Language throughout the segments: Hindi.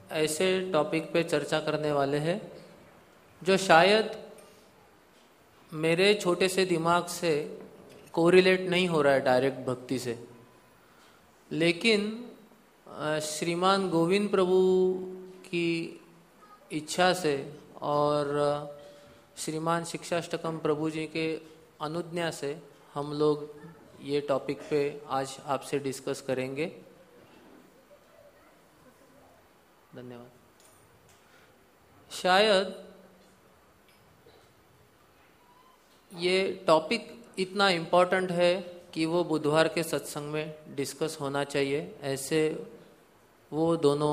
ऐसे टॉपिक पे चर्चा करने वाले हैं जो शायद मेरे छोटे से दिमाग से कोरिलेट नहीं हो रहा है डायरेक्ट भक्ति से, लेकिन श्रीमान गोविंद प्रभु की इच्छा से और श्रीमान शिक्षाष्टकम प्रभु जी के अनुज्ञा से हम लोग ये टॉपिक पे आज आपसे डिस्कस करेंगे। धन्यवाद। शायद ये टॉपिक इतना इम्पोर्टेंट है कि वो बुधवार के सत्संग में डिस्कस होना चाहिए, ऐसे वो दोनों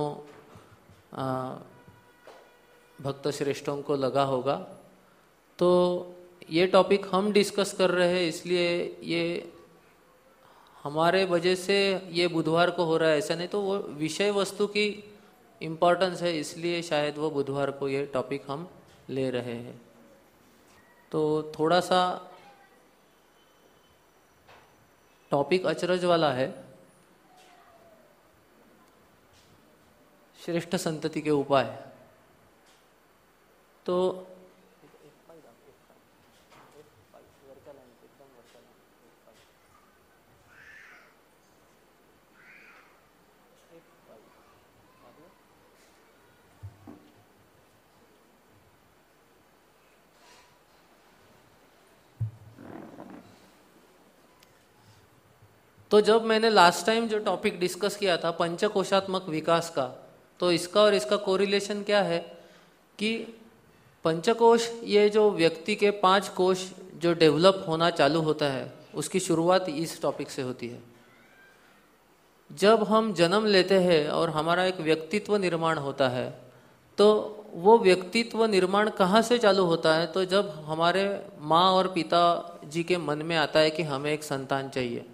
भक्त श्रेष्ठों को लगा होगा। तो ये टॉपिक हम डिस्कस कर रहे हैं, इसलिए ये हमारे वजह से ये बुधवार को हो रहा है ऐसा नहीं, तो वो विषय वस्तु की इम्पोर्टेंस है, इसलिए शायद वो बुधवार को ये टॉपिक हम ले रहे हैं। तो थोड़ा सा टॉपिक अचरज वाला है, श्रेष्ठ संतति के उपाय। तो तो जब मैंने लास्ट टाइम जो टॉपिक डिस्कस किया था पंचकोशात्मक विकास का, तो इसका और इसका कोरिलेशन क्या है कि पंचकोश, ये जो व्यक्ति के 5 कोश जो डेवलप होना चालू होता है, उसकी शुरुआत इस टॉपिक से होती है। जब हम जन्म लेते हैं और हमारा एक व्यक्तित्व निर्माण होता है, तो वो व्यक्तित्व निर्माण कहाँ से चालू होता है? तो जब हमारे माँ और पिता जी के मन में आता है कि हमें एक संतान चाहिए,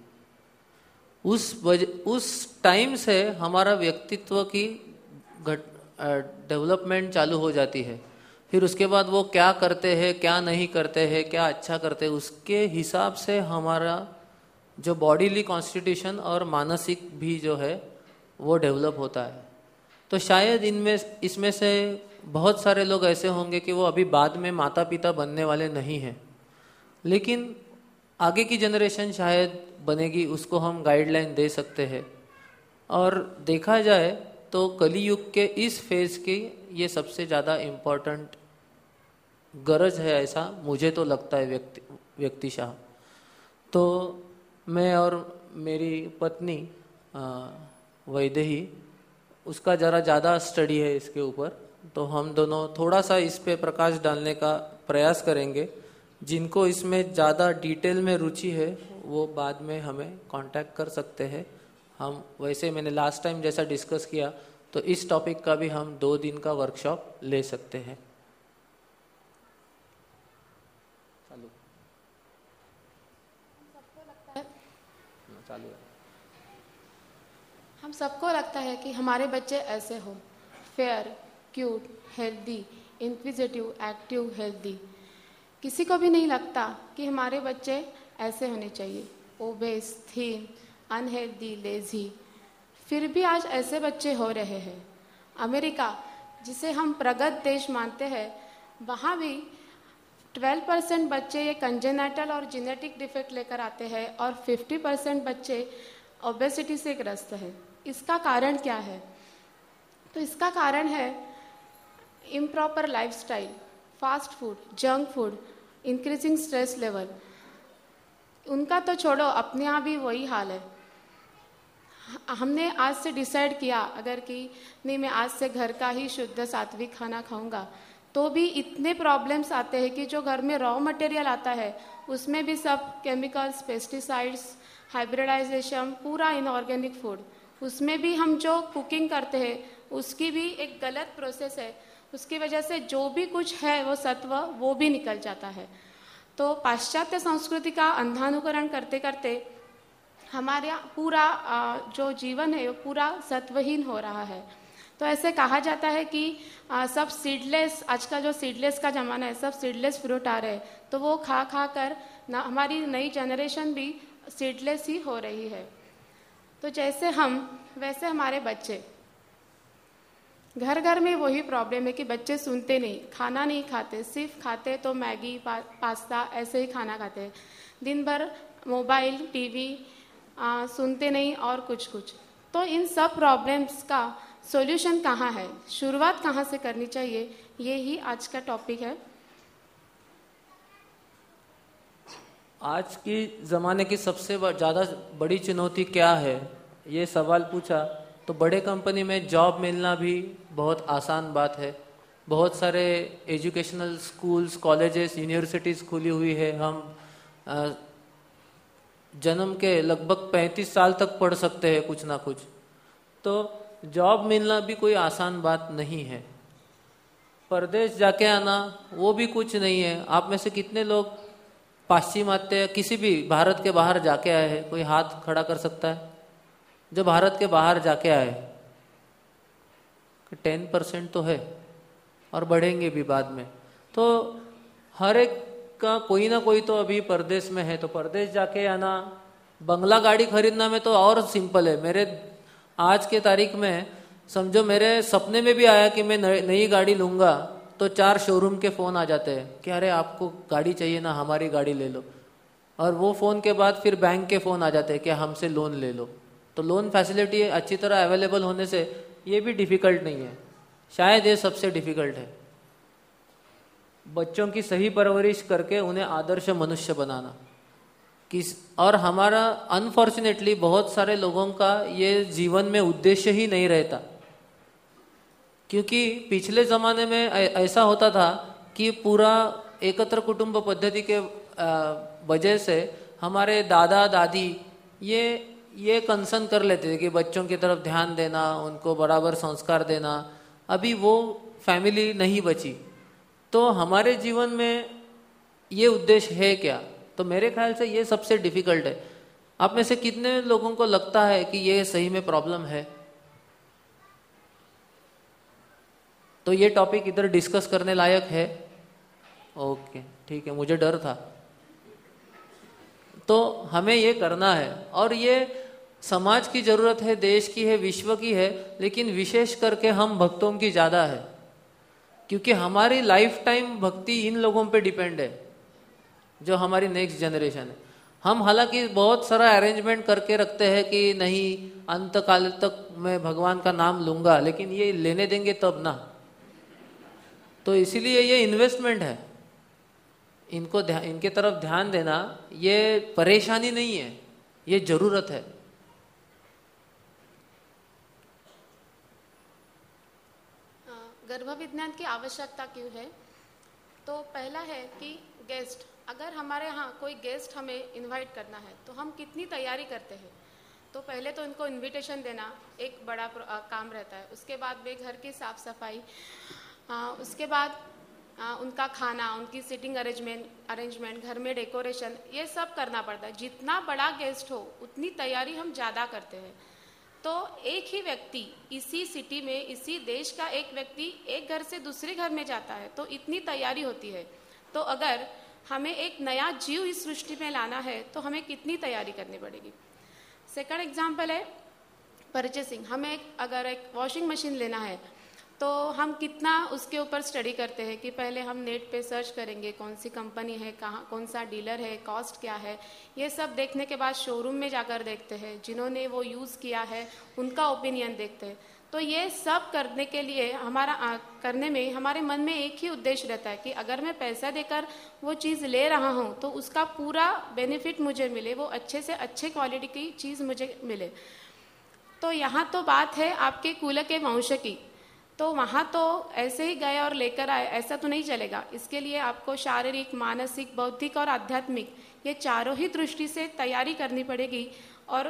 उस टाइम से हमारा व्यक्तित्व की डेवलपमेंट चालू हो जाती है। फिर उसके बाद वो क्या करते हैं, क्या नहीं करते हैं, क्या अच्छा करते हैं, उसके हिसाब से हमारा जो बॉडीली कॉन्स्टिट्यूशन और मानसिक भी जो है वो डेवलप होता है। तो शायद इसमें से बहुत सारे लोग ऐसे होंगे कि वो अभी बाद में माता पिता बनने वाले नहीं हैं, लेकिन आगे की जनरेशन शायद बनेगी, उसको हम गाइडलाइन दे सकते हैं। और देखा जाए तो कलियुग के इस फेज की ये सबसे ज़्यादा इम्पोर्टेंट गरज है, ऐसा मुझे तो लगता है व्यक्तिशाह। तो मैं और मेरी पत्नी वैदेही, उसका ज़रा ज़्यादा स्टडी है इसके ऊपर, तो हम दोनों थोड़ा सा इस पे प्रकाश डालने का प्रयास करेंगे। जिनको इसमें ज़्यादा डिटेल में रुचि है वो बाद में हमें कांटेक्ट कर सकते हैं। हम वैसे मैंने लास्ट टाइम जैसा डिस्कस किया, तो इस टॉपिक का भी हम 2 दिन का वर्कशॉप ले सकते हैं। हम सबको लगता है कि हमारे बच्चे ऐसे हो, fair, cute, healthy, inquisitive, active, healthy. किसी को भी नहीं लगता कि हमारे बच्चे ऐसे होने चाहिए, ओबेस, थीन, अनहेल्दी, लेजी। फिर भी आज ऐसे बच्चे हो रहे हैं। अमेरिका, जिसे हम प्रगत देश मानते हैं, वहाँ भी 12% बच्चे ये कंजेनाइटल और जेनेटिक डिफेक्ट लेकर आते हैं और 50% बच्चे ओबेसिटी से ग्रस्त है। इसका कारण क्या है? तो इसका कारण है improper lifestyle, fast food, junk food, increasing stress level. उनका तो छोड़ो, अपने यहाँ भी वही हाल है। हमने आज से डिसाइड किया अगर कि नहीं, मैं आज से घर का ही शुद्ध सात्विक खाना खाऊंगा, तो भी इतने प्रॉब्लम्स आते हैं कि जो घर में रॉ मटेरियल आता है उसमें भी सब केमिकल्स, पेस्टिसाइड्स, हाइब्रिडाइजेशन, पूरा इनऑर्गेनिक फूड, उसमें भी हम जो कुकिंग करते हैं उसकी भी एक गलत प्रोसेस है। उसकी वजह से जो भी कुछ है वो सत्व वो भी निकल जाता है। तो पाश्चात्य संस्कृति का अंधानुकरण करते करते हमारे पूरा जो जीवन है वो पूरा सत्वहीन हो रहा है। तो ऐसे कहा जाता है कि सब सीडलेस, आज का जो सीडलेस का ज़माना है, सब सीडलेस फ्रूट आ रहे हैं, तो वो खा खा कर ना हमारी नई जनरेशन भी सीडलेस ही हो रही है। तो जैसे हम वैसे हमारे बच्चे। घर घर में वही प्रॉब्लम है कि बच्चे सुनते नहीं, खाना नहीं खाते, सिर्फ खाते तो मैगी पास्ता ऐसे ही खाना खाते हैं। दिन भर मोबाइल टीवी सुनते नहीं और कुछ कुछ। तो इन सब प्रॉब्लम्स का सॉल्यूशन कहाँ है, शुरुआत कहाँ से करनी चाहिए, ये ही आज का टॉपिक है। आज की ज़माने की सबसे ज़्यादा बड़ी चुनौती क्या है, ये सवाल पूछा तो बड़े कंपनी में जॉब मिलना भी बहुत आसान बात है। बहुत सारे एजुकेशनल स्कूल्स, कॉलेजेस, यूनिवर्सिटीज़ खुली हुई है। हम जन्म के लगभग 35 साल तक पढ़ सकते हैं कुछ ना कुछ। तो जॉब मिलना भी कोई आसान बात नहीं है। परदेश जाके आना वो भी कुछ नहीं है। आप में से कितने लोग पाश्चिमात्य किसी भी भारत के बाहर जाके आए हैं? कोई हाथ खड़ा कर सकता है जो भारत के बाहर जाके आए? 10% तो है और बढ़ेंगे भी बाद में। तो हर एक का कोई ना कोई तो अभी परदेश में है। तो परदेश जाके आना, बंगला गाड़ी खरीदना में तो और सिंपल है। मेरे आज के तारीख में समझो मेरे सपने में भी आया कि मैं नई गाड़ी लूंगा तो 4 शोरूम के फ़ोन आ जाते हैं कि अरे आपको गाड़ी चाहिए ना, हमारी गाड़ी ले लो। और वो फ़ोन के बाद फिर बैंक के फ़ोन आ जाते हैं कि हमसे लोन ले लो। तो लोन फैसिलिटी अच्छी तरह अवेलेबल होने से ये भी डिफ़िकल्ट नहीं है, शायद ये सबसे डिफ़िकल्ट है। बच्चों की सही परवरिश करके उन्हें आदर्श मनुष्य बनाना और हमारा अनफॉर्चुनेटली बहुत सारे लोगों का ये जीवन में उद्देश्य ही नहीं रहता। क्योंकि पिछले ज़माने में ऐसा होता था कि पूरा एकत्र कुटुंब पद्धति के वजह से हमारे दादा दादी ये कंसर्न कर लेते थे कि बच्चों की तरफ ध्यान देना, उनको बराबर संस्कार देना। अभी वो फैमिली नहीं बची। तो हमारे जीवन में ये उद्देश्य है क्या? तो मेरे ख्याल से ये सबसे डिफिकल्ट है। आप में से कितने लोगों को लगता है कि ये सही में प्रॉब्लम है? तो ये टॉपिक इधर डिस्कस करने लायक है? ओके, ठीक है, मुझे डर था। तो हमें ये करना है और ये समाज की जरूरत है, देश की है, विश्व की है, लेकिन विशेष करके हम भक्तों की ज्यादा है। क्योंकि हमारी लाइफ टाइम भक्ति इन लोगों पे डिपेंड है जो हमारी नेक्स्ट जनरेशन है। हम हालांकि बहुत सारा अरेंजमेंट करके रखते हैं कि नहीं अंत काल तक मैं भगवान का नाम लूंगा, लेकिन ये लेने देंगे तब ना। तो इसीलिए ये इन्वेस्टमेंट है, इनके तरफ ध्यान देना ये परेशानी नहीं है, ये जरूरत है। गर्भ विज्ञान की आवश्यकता क्यों है? तो पहला है कि गेस्ट, अगर हमारे यहाँ कोई गेस्ट हमें इनवाइट करना है तो हम कितनी तैयारी करते हैं। तो पहले तो इनको इनविटेशन देना एक बड़ा काम रहता है। उसके बाद वे घर की साफ सफाई, उसके बाद उनका खाना, उनकी सीटिंग अरेंजमेंट, घर में डेकोरेशन, ये सब करना पड़ता है। जितना बड़ा गेस्ट हो उतनी तैयारी हम ज़्यादा करते हैं। तो एक ही व्यक्ति इसी सिटी में, इसी देश का एक व्यक्ति एक घर से दूसरे घर में जाता है तो इतनी तैयारी होती है। तो अगर हमें एक नया जीव इस सृष्टि में लाना है तो हमें कितनी तैयारी करनी पड़ेगी। सेकंड एग्जाम्पल है परचेसिंग। हमें अगर एक वॉशिंग मशीन लेना है तो हम कितना उसके ऊपर स्टडी करते हैं कि पहले हम नेट पे सर्च करेंगे कौन सी कंपनी है, कहाँ, कौन सा डीलर है, कॉस्ट क्या है। ये सब देखने के बाद शोरूम में जाकर देखते हैं, जिन्होंने वो यूज़ किया है उनका ओपिनियन देखते हैं। तो ये सब करने के लिए करने में हमारे मन में एक ही उद्देश्य रहता है कि अगर मैं पैसा देकर वो चीज़ ले रहा हूँ तो उसका पूरा बेनिफिट मुझे मिले, वो अच्छे से अच्छे क्वालिटी की चीज़ मुझे मिले। तो यहाँ तो बात है आपके कुल के वंश की, तो वहाँ तो ऐसे ही गए और लेकर आए ऐसा तो नहीं चलेगा। इसके लिए आपको शारीरिक, मानसिक, बौद्धिक और आध्यात्मिक ये चारों ही दृष्टि से तैयारी करनी पड़ेगी और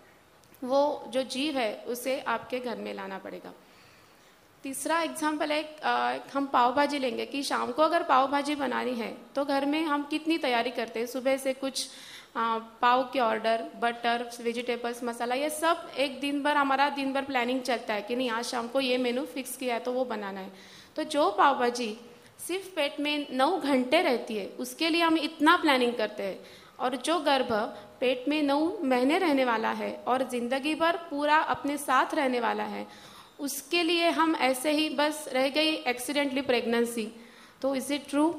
वो जो जीव है उसे आपके घर में लाना पड़ेगा। तीसरा एग्जाम्पल है, हम पाव भाजी लेंगे कि शाम को अगर पाव भाजी बनानी है तो घर में हम कितनी तैयारी करते हैं। सुबह से कुछ पाव के ऑर्डर, बटर, वेजिटेबल्स, मसाला, ये सब एक दिन भर हमारा दिन भर प्लानिंग चलता है कि नहीं आज शाम को ये मेनू फिक्स किया है तो वो बनाना है। तो जो पाव भाजी सिर्फ पेट में 9 घंटे रहती है उसके लिए हम इतना प्लानिंग करते हैं, और जो गर्भ पेट में 9 महीने रहने वाला है और जिंदगी भर पूरा अपने साथ रहने वाला है उसके लिए हम ऐसे ही बस रह गई एक्सीडेंटली प्रेगनेंसी। तो इज इट ट्रू?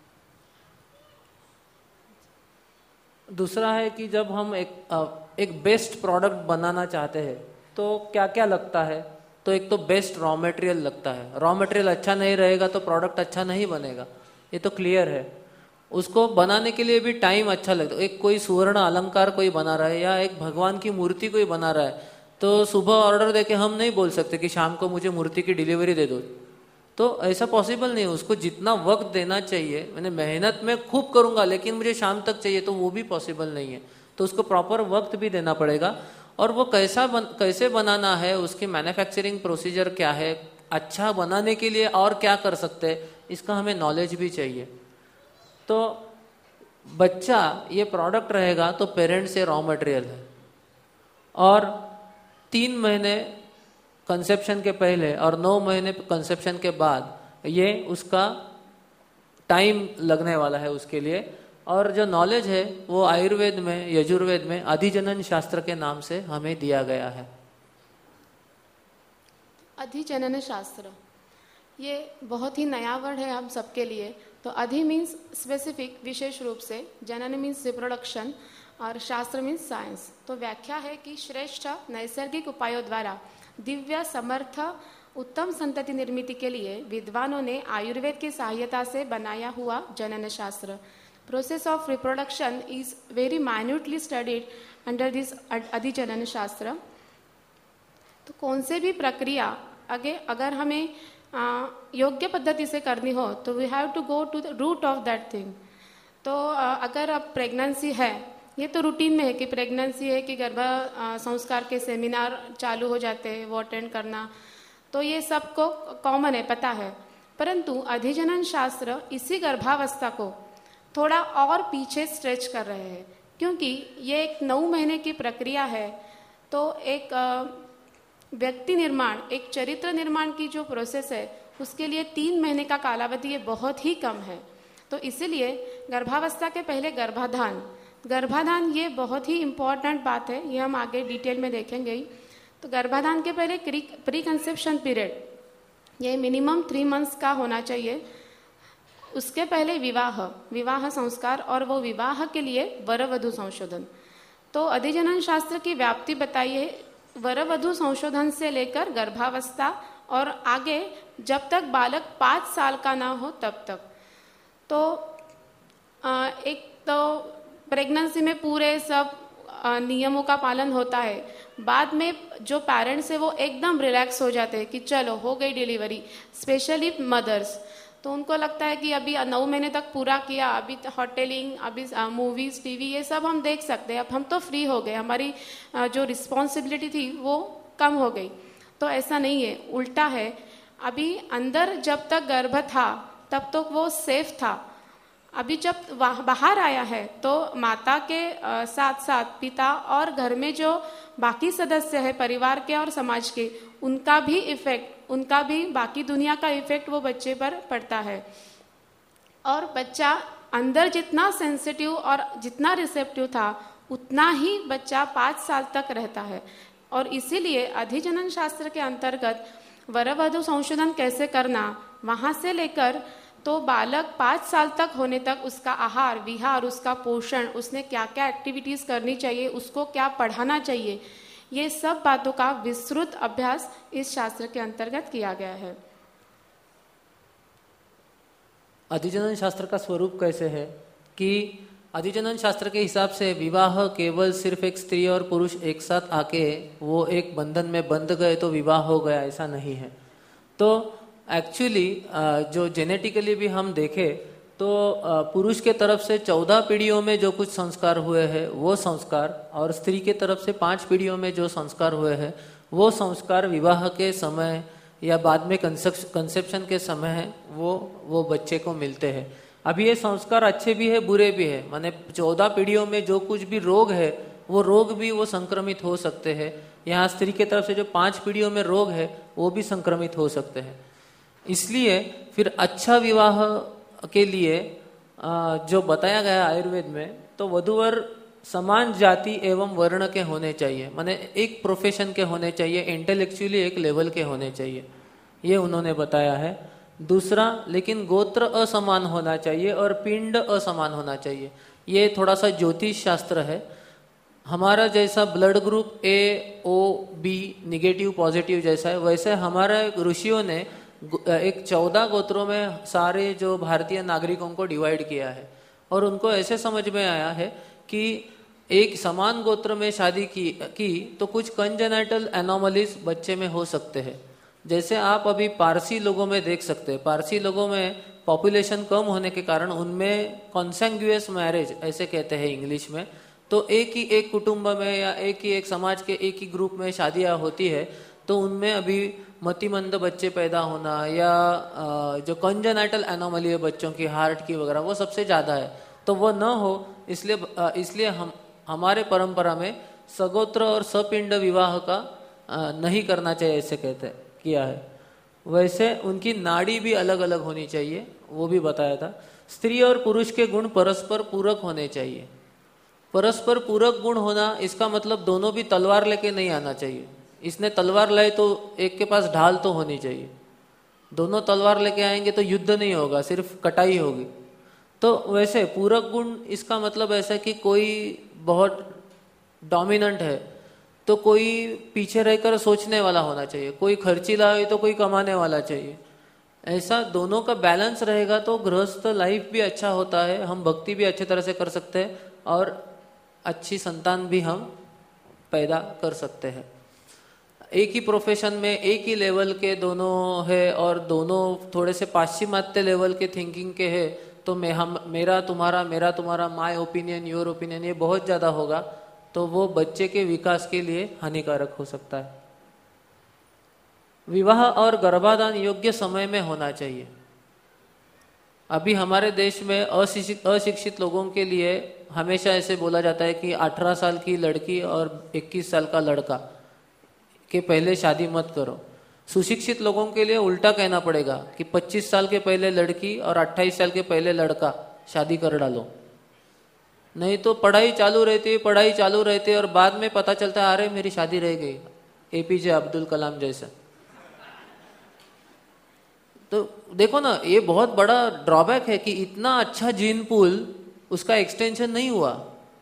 दूसरा है कि जब हम एक बेस्ट प्रोडक्ट बनाना चाहते हैं तो क्या क्या लगता है, तो एक तो बेस्ट रॉ मटेरियल लगता है। रॉ मटेरियल अच्छा नहीं रहेगा तो प्रोडक्ट अच्छा नहीं बनेगा, ये तो क्लियर है। उसको बनाने के लिए भी टाइम अच्छा लगता है। एक कोई सुवर्ण अलंकार कोई बना रहा है या एक भगवान की मूर्ति कोई बना रहा है, तो सुबह ऑर्डर देके हम नहीं बोल सकते कि शाम को मुझे मूर्ति की डिलीवरी दे दो, तो ऐसा पॉसिबल नहीं है। उसको जितना वक्त देना चाहिए, मैंने मेहनत में खूब करूंगा लेकिन मुझे शाम तक चाहिए, तो वो भी पॉसिबल नहीं है। तो उसको प्रॉपर वक्त भी देना पड़ेगा। और वो कैसे बनाना है, उसकी मैन्युफैक्चरिंग प्रोसीजर क्या है, अच्छा बनाने के लिए और क्या कर सकते हैं, इसका हमें नॉलेज भी चाहिए। तो बच्चा ये प्रोडक्ट रहेगा तो पेरेंट्स से रॉ मटेरियल है, और 3 महीने कंसेप्शन के पहले और 9 महीने कंसेप्शन के बाद ये उसका टाइम लगने वाला है उसके लिए। और जो नॉलेज है वो आयुर्वेद में, यजुर्वेद में अधिजनन शास्त्र के नाम से हमें दिया गया है। अधिजनन शास्त्र ये बहुत ही नया वर्ड है हम सबके लिए। तो अधि मीन्स स्पेसिफिक, विशेष रूप से, जनन मीन्स रिप्रोडक्शन, और शास्त्र मीन्स साइंस। तो व्याख्या है कि श्रेष्ठ नैसर्गिक उपायों द्वारा दिव्य समर्थ उत्तम संतति निर्मिति के लिए विद्वानों ने आयुर्वेद की सहायता से बनाया हुआ जनन शास्त्र। Process of reproduction is very minutely studied under this अधिजनन शास्त्र। तो कौन से भी प्रक्रिया अगर हमें योग्य पद्धति से करनी हो तो we have to go to the root of that thing. तो अगर अब प्रेगनेंसी है, ये तो रूटीन में है कि प्रेगनेंसी है कि गर्भ संस्कार के सेमिनार चालू हो जाते हैं, वो अटेंड करना, तो ये सबको कॉमन है, पता है। परंतु अधिजनन शास्त्र इसी गर्भावस्था को थोड़ा और पीछे स्ट्रेच कर रहे हैं, क्योंकि ये एक 9 महीने की प्रक्रिया है। तो एक व्यक्ति निर्माण, एक चरित्र निर्माण की जो प्रोसेस है, उसके लिए 3 महीने का कालावधि ये बहुत ही कम है। तो इसीलिए गर्भावस्था के पहले गर्भाधान ये बहुत ही इम्पॉर्टेंट बात है, ये हम आगे डिटेल में देखेंगे ही। तो गर्भाधान के पहले प्री कंसेप्शन पीरियड, ये मिनिमम 3 मंथ्स का होना चाहिए। उसके पहले विवाह संस्कार, और वो विवाह के लिए वर वधु संशोधन। तो अधिजनन शास्त्र की व्याप्ति बताइए, वर वधु संशोधन से लेकर गर्भावस्था और आगे जब तक बालक 5 साल का ना हो तब तक। तो एक तो प्रेगनेंसी में पूरे सब नियमों का पालन होता है। बाद में जो पेरेंट्स है वो एकदम रिलैक्स हो जाते हैं कि चलो हो गई डिलीवरी, स्पेशली मदर्स। तो उनको लगता है कि अभी 9 महीने तक पूरा किया, अभी होटलिंग, अभी मूवीज, टीवी, ये सब हम देख सकते हैं, अब हम तो फ्री हो गए, हमारी जो रिस्पॉन्सिबिलिटी थी वो कम हो गई। तो ऐसा नहीं है, उल्टा है। अभी अंदर जब तक गर्भ था तब तो वो सेफ था। अभी जब बाहर आया है तो माता के साथ साथ पिता और घर में जो बाकी सदस्य है परिवार के और समाज के, उनका भी इफेक्ट, उनका भी बाकी दुनिया का इफेक्ट वो बच्चे पर पड़ता है। और बच्चा अंदर जितना सेंसिटिव और जितना रिसेप्टिव था उतना ही बच्चा 5 साल तक रहता है। और इसीलिए अधिजनन शास्त्र के अंतर्गत वर वधु संशोधन कैसे करना, वहां से लेकर तो बालक 5 साल तक होने तक उसका आहार विहार, उसका पोषण, उसने क्या क्या एक्टिविटीज करनी चाहिए, उसको क्या पढ़ाना चाहिए, ये सब बातों का विस्तृत अभ्यास इस शास्त्र के अंतर्गत किया गया है। अधिजनन शास्त्र का स्वरूप कैसे है कि अधिजनन शास्त्र के हिसाब से विवाह केवल सिर्फ एक स्त्री और पुरुष एक साथ आके वो एक बंधन में बंध गए तो विवाह हो गया, ऐसा नहीं है। तो एक्चुअली जो जेनेटिकली भी हम देखें तो पुरुष के तरफ से 14 पीढ़ियों में जो कुछ संस्कार हुए हैं वो संस्कार, और स्त्री के तरफ से 5 पीढ़ियों में जो संस्कार हुए हैं वो संस्कार विवाह के समय या बाद में कंसेप्शन के समय वो बच्चे को मिलते हैं। अभी ये संस्कार अच्छे भी है बुरे भी है, माने 14 पीढ़ियों में जो कुछ भी रोग है वो रोग भी वो संक्रमित हो सकते हैं। यहाँ स्त्री के तरफ से जो 5 पीढ़ियों में रोग है वो भी संक्रमित हो सकते हैं। इसलिए फिर अच्छा विवाह के लिए जो बताया गया आयुर्वेद में, तो वधूवर समान जाति एवं वर्ण के होने चाहिए, माने एक प्रोफेशन के होने चाहिए, इंटेलेक्चुअली एक लेवल के होने चाहिए, ये उन्होंने बताया है। दूसरा, लेकिन गोत्र असमान होना चाहिए और पिंड असमान होना चाहिए। ये थोड़ा सा ज्योतिष शास्त्र है। हमारा जैसा blood group A O B negative positive जैसा है, वैसे हमारे ऋषियों ने एक 14 गोत्रों में सारे जो भारतीय नागरिकों को डिवाइड किया है और उनको ऐसे समझ में आया है कि एक समान गोत्र में शादी की तो कुछ कंजेनाइटल एनोमलीज बच्चे में हो सकते हैं। जैसे आप अभी पारसी लोगों में देख सकते हैं, पारसी लोगों में पॉपुलेशन कम होने के कारण उनमें कॉन्सेंग्युअस मैरिज ऐसे कहते हैं इंग्लिश में, तो एक ही एक कुटुंब में या एक ही एक समाज के एक ही ग्रुप में शादियां होती है, तो उनमें अभी मतिमंद बच्चे पैदा होना या जो कंजेनाइटल एनोमली है बच्चों की, हार्ट की वगैरह, वो सबसे ज़्यादा है। तो वो न हो इसलिए हमारे परंपरा में सगोत्र और सपिंड विवाह का नहीं करना चाहिए ऐसे किया है। वैसे उनकी नाड़ी भी अलग अलग होनी चाहिए, वो भी बताया था। स्त्री और पुरुष के गुण परस्पर पूरक होने चाहिए। परस्पर पूरक गुण होना इसका मतलब दोनों भी तलवार लेके नहीं आना चाहिए। इसने तलवार लाई तो एक के पास ढाल तो होनी चाहिए, दोनों तलवार लेके आएंगे तो युद्ध नहीं होगा, सिर्फ कटाई होगी। तो वैसे पूरक गुण इसका मतलब ऐसा कि कोई बहुत डोमिनेंट है तो कोई पीछे रहकर सोचने वाला होना चाहिए, कोई खर्चीला है तो कोई कमाने वाला चाहिए। ऐसा दोनों का बैलेंस रहेगा तो गृहस्थ लाइफ भी अच्छा होता है, हम भक्ति भी अच्छी तरह से कर सकते हैं और अच्छी संतान भी हम पैदा कर सकते हैं। एक ही प्रोफेशन में एक ही लेवल के दोनों है और दोनों थोड़े से पाश्चिमात्य लेवल के थिंकिंग के है, तो मेरा तुम्हारा माय ओपिनियन योर ओपिनियन ये बहुत ज़्यादा होगा, तो वो बच्चे के विकास के लिए हानिकारक हो सकता है। विवाह और गर्भाधान योग्य समय में होना चाहिए। अभी हमारे देश में अशिक्षित लोगों के लिए हमेशा ऐसे बोला जाता है कि 18 साल की लड़की और 21 साल का लड़का के पहले शादी मत करो। सुशिक्षित लोगों के लिए उल्टा कहना पड़ेगा कि 25 साल के पहले लड़की और 28 साल के पहले लड़का शादी कर डालो, नहीं तो पढ़ाई चालू रहती है और बाद में पता चलता है अरे मेरी शादी रह गई, APJ अब्दुल कलाम जैसा। तो देखो ना, ये बहुत बड़ा ड्रॉबैक है कि इतना अच्छा जीन पूल उसका एक्सटेंशन नहीं हुआ।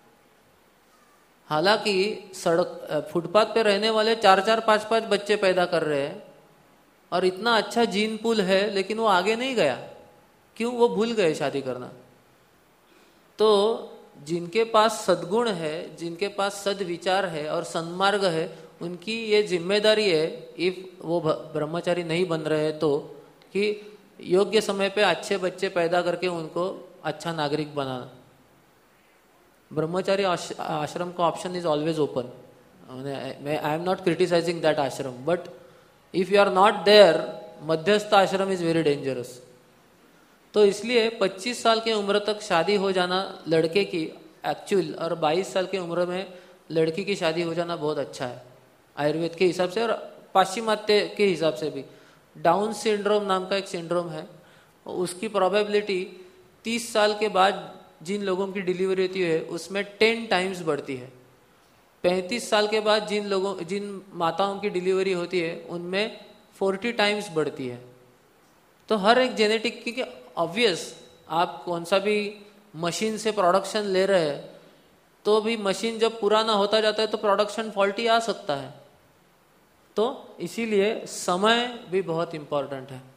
हालांकि फुटपाथ पे रहने वाले 4-4, 5-5 बच्चे पैदा कर रहे हैं और इतना अच्छा जीन पूल है, लेकिन वो आगे नहीं गया। क्यों? वो भूल गए शादी करना। तो जिनके पास सद्गुण है, जिनके पास सद्विचार है और सन्मार्ग है, उनकी ये जिम्मेदारी है, इफ वो ब्रह्मचारी नहीं बन रहे हैं तो, कि योग्य समय पे अच्छे बच्चे पैदा करके उनको अच्छा नागरिक बनाना। ब्रह्मचारी आश्रम का option is always open. I am not criticising that ashram, but if you are not there, मध्यस्थ आश्रम इज वेरी डेंजरस। तो इसलिए 25 साल की उम्र तक शादी हो जाना लड़के की एक्चुअल, और 22 साल की उम्र में लड़की की शादी हो जाना बहुत अच्छा है आयुर्वेद के हिसाब से और पाश्चिमात्य के हिसाब से भी। डाउन सिंड्रोम नाम का एक सिंड्रोम है, उसकी प्रोबेबिलिटी 30 साल के बाद जिन लोगों की डिलीवरी होती है उसमें 10 टाइम्स बढ़ती है। 35 साल के बाद जिन माताओं की डिलीवरी होती है उनमें 40 टाइम्स बढ़ती है। तो हर एक जेनेटिक की ऑब्वियस, आप कौन सा भी मशीन से प्रोडक्शन ले रहे हैं तो भी मशीन जब पुराना होता जाता है तो प्रोडक्शन फॉल्टी आ सकता है। तो इसीलिए समय भी बहुत इंपॉर्टेंट है।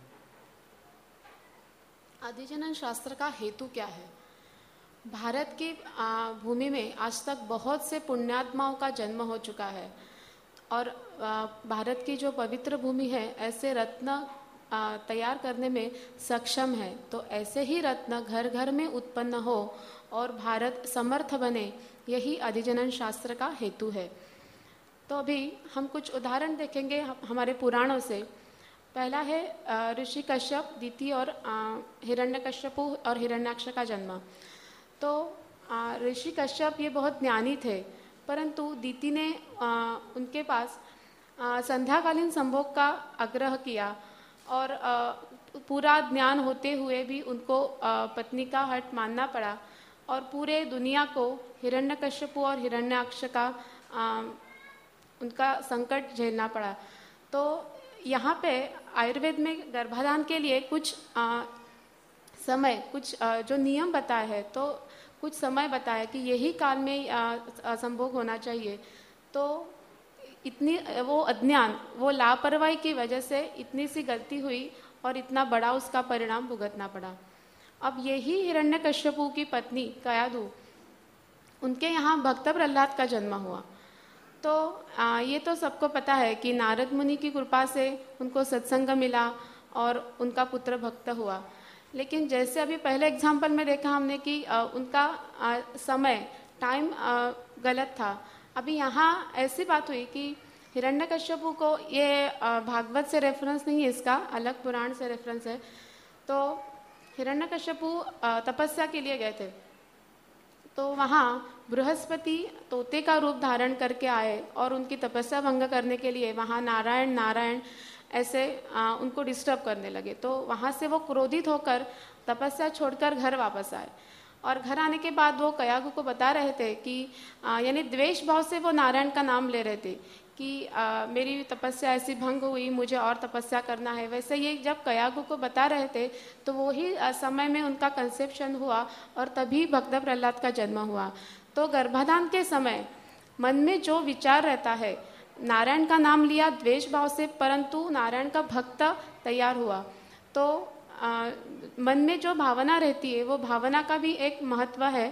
अधिजनन शास्त्र का हेतु क्या है? भारत की भूमि में आज तक बहुत से पुण्यात्माओं का जन्म हो चुका है और भारत की जो पवित्र भूमि है ऐसे रत्न तैयार करने में सक्षम है। तो ऐसे ही रत्न घर घर में उत्पन्न हो और भारत समर्थ बने, यही अधिजनन शास्त्र का हेतु है। तो अभी हम कुछ उदाहरण देखेंगे हमारे पुराणों से। पहला है ऋषि कश्यप, दीति और हिरण्यकश्यपु और हिरण्याक्ष का जन्म। तो ऋषि कश्यप ये बहुत ज्ञानी थे, परंतु दीति ने उनके पास संध्याकालीन संभोग का आग्रह किया और पूरा ज्ञान होते हुए भी उनको पत्नी का हट मानना पड़ा और पूरे दुनिया को हिरण्यकश्यप और हिरण्याक्ष का उनका संकट झेलना पड़ा। तो यहाँ पे आयुर्वेद में गर्भाधान के लिए कुछ समय, कुछ जो नियम बताए हैं, तो कुछ समय बताया कि यही काल में संभोग होना चाहिए। तो इतनी वो अज्ञान, वो लापरवाही की वजह से इतनी सी गलती हुई और इतना बड़ा उसका परिणाम भुगतना पड़ा। अब यही हिरण्यकश्यपु की पत्नी कयाधु, उनके यहाँ भक्त प्रहलाद का जन्म हुआ। तो ये तो सबको पता है कि नारद मुनि की कृपा से उनको सत्संग मिला और उनका पुत्र भक्त हुआ। लेकिन जैसे अभी पहले एग्जाम्पल में देखा हमने कि उनका समय, टाइम गलत था। अभी यहाँ ऐसी बात हुई कि हिरण्यकश्यपु को, ये भागवत से रेफरेंस नहीं है, इसका अलग पुराण से रेफरेंस है। तो हिरण्यकश्यपु तपस्या के लिए गए थे, तो वहाँ बृहस्पति तोते का रूप धारण करके आए और उनकी तपस्या भंग करने के लिए वहाँ नारायण नारायण ऐसे उनको डिस्टर्ब करने लगे। तो वहाँ से वो क्रोधित होकर तपस्या छोड़कर घर वापस आए। और घर आने के बाद वो कयाधु को बता रहे थे कि यानी द्वेष भाव से वो नारायण का नाम ले रहे थे कि मेरी तपस्या ऐसी भंग हुई, मुझे और तपस्या करना है। वैसे ये जब कयाधु को बता रहे थे तो वही समय में उनका कंसेप्शन हुआ और तभी भक्त प्रहलाद का जन्म हुआ। तो गर्भाधान के समय मन में जो विचार रहता है, नारायण का नाम लिया द्वेष भाव से, परंतु नारायण का भक्त तैयार हुआ। तो मन में जो भावना रहती है वो भावना का भी एक महत्व है।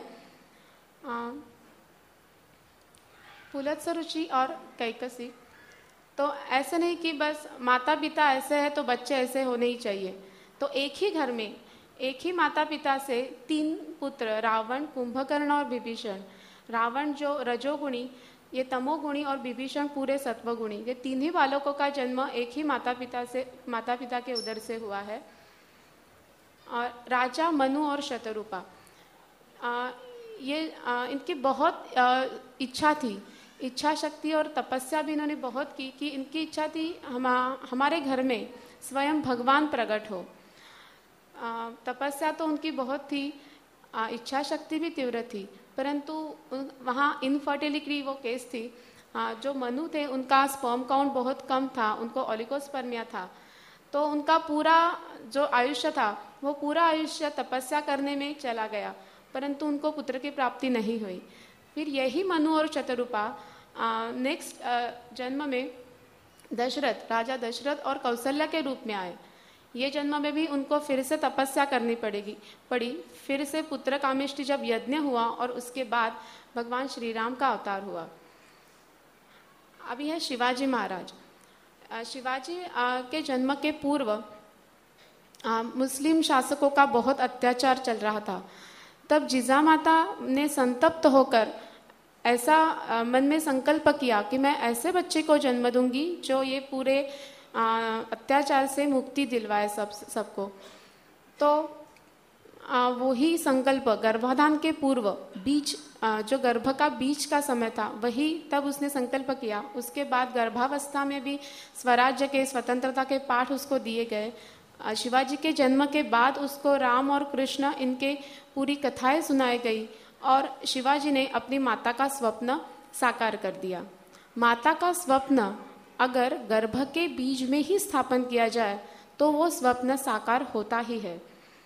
पुलत्सरुचि और कैकसी, तो ऐसे नहीं कि बस माता पिता ऐसे है तो बच्चे ऐसे होने ही चाहिए। तो एक ही घर में एक ही माता पिता से 3 पुत्र, रावण, कुंभकर्ण और विभीषण। रावण जो रजोगुणी, ये तमोगुणी, और विभीषण पूरे सत्वगुणी, ये 3 ही बालकों का जन्म एक ही माता पिता के उदर से हुआ है। और राजा मनु और शतरूपा, ये इनकी बहुत इच्छा थी, इच्छा शक्ति और तपस्या भी इन्होंने बहुत की कि इनकी इच्छा थी हमारे घर में स्वयं भगवान प्रकट हो। तपस्या तो उनकी बहुत थी, इच्छा शक्ति भी तीव्र थी, परंतु वहाँ इनफर्टिलिटी वो केस थी। जो मनु थे उनका स्पर्म काउंट बहुत कम था, उनको ओलिगोस्पर्मिया था। तो उनका पूरा जो आयुष्य था वो पूरा आयुष्य तपस्या करने में चला गया, परंतु उनको पुत्र की प्राप्ति नहीं हुई। फिर यही मनु और शतरूपा नेक्स्ट जन्म में दशरथ, राजा दशरथ और कौशल्या के रूप में आए। ये जन्म में भी उनको फिर से तपस्या करनी पड़ी। फिर से पुत्र कामेष्टि जब यज्ञ हुआ और उसके बाद भगवान श्री राम का अवतार हुआ। अभी है शिवाजी महाराज। शिवाजी के जन्म के पूर्व मुस्लिम शासकों का बहुत अत्याचार चल रहा था। तब जिजामाता ने संतप्त होकर ऐसा मन में संकल्प किया कि मैं ऐसे बच्चे को जन्म दूंगी जो ये पूरे अत्याचार से मुक्ति दिलवाए सबको। तो वही संकल्प गर्भाधान के पूर्व, बीज जो गर्भ का बीज का समय था, वही तब उसने संकल्प किया। उसके बाद गर्भावस्था में भी स्वराज्य के, स्वतंत्रता के पाठ उसको दिए गए। शिवाजी के जन्म के बाद उसको राम और कृष्ण, इनके पूरी कथाएं सुनाई गई और शिवाजी ने अपनी माता का स्वप्न साकार कर दिया। माता का स्वप्न अगर गर्भ के बीज में ही स्थापन किया जाए तो वो स्वप्न साकार होता ही है।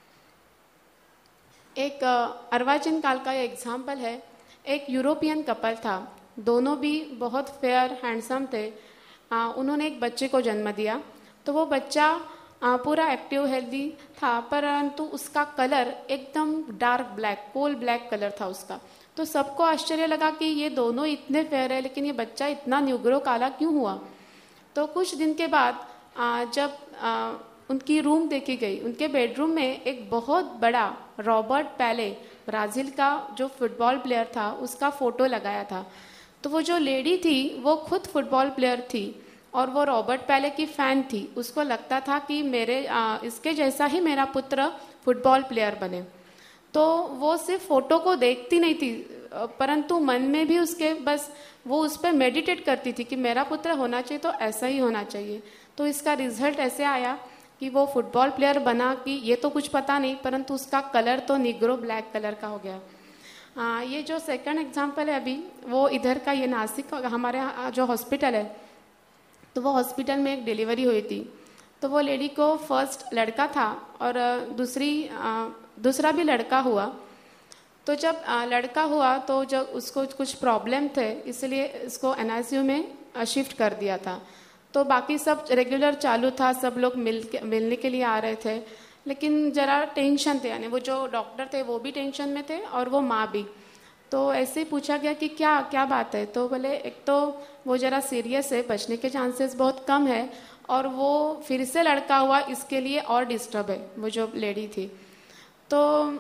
एक अर्वाचीन काल का एग्जाम्पल है। एक यूरोपियन कपल था, दोनों भी बहुत फेयर हैंडसम थे। उन्होंने एक बच्चे को जन्म दिया। तो वो बच्चा पूरा एक्टिव हेल्दी था, परंतु उसका कलर एकदम dark black, coal black colour था उसका। तो सबको आश्चर्य लगा कि ये दोनों इतने फेयर है लेकिन ये बच्चा इतना न्यूग्रो काला क्यों हुआ। तो कुछ दिन के बाद जब उनकी रूम देखी गई, उनके बेडरूम में एक बहुत बड़ा रॉबर्ट पेले, ब्राजील का जो फुटबॉल प्लेयर था, उसका फोटो लगाया था। तो वो जो लेडी थी वो खुद फुटबॉल प्लेयर थी और वो रॉबर्ट पेले की फैन थी। उसको लगता था कि मेरे इसके जैसा ही मेरा पुत्र फुटबॉल प्लेयर बने। तो वो सिर्फ फोटो को देखती नहीं थी, परंतु मन में भी उसके बस वो उस पर मेडिटेट करती थी कि मेरा पुत्र होना चाहिए तो ऐसा ही होना चाहिए। तो इसका रिजल्ट ऐसे आया कि वो फुटबॉल प्लेयर बना कि ये तो कुछ पता नहीं, परंतु उसका कलर तो निग्रो ब्लैक कलर का हो गया। ये जो सेकंड एग्जांपल है अभी, वो इधर का, ये नासिक हमारे यहाँ जो हॉस्पिटल है, तो वो हॉस्पिटल में एक डिलीवरी हुई थी। तो वो लेडी को फर्स्ट लड़का था और दूसरा भी लड़का हुआ। तो जब लड़का हुआ तो जब उसको कुछ प्रॉब्लम थे, इसलिए इसको NICU में शिफ्ट कर दिया था। तो बाकी सब रेगुलर चालू था, सब लोग मिलने के लिए आ रहे थे, लेकिन ज़रा टेंशन थे, यानी वो जो डॉक्टर थे वो भी टेंशन में थे और वो माँ भी। तो ऐसे ही पूछा गया कि क्या क्या बात है, तो बोले एक तो वो ज़रा सीरियस है, बचने के चांसेस बहुत कम है, और वो फिर से लड़का हुआ, इसके लिए और डिस्टर्ब है वो जो लेडी थी। तो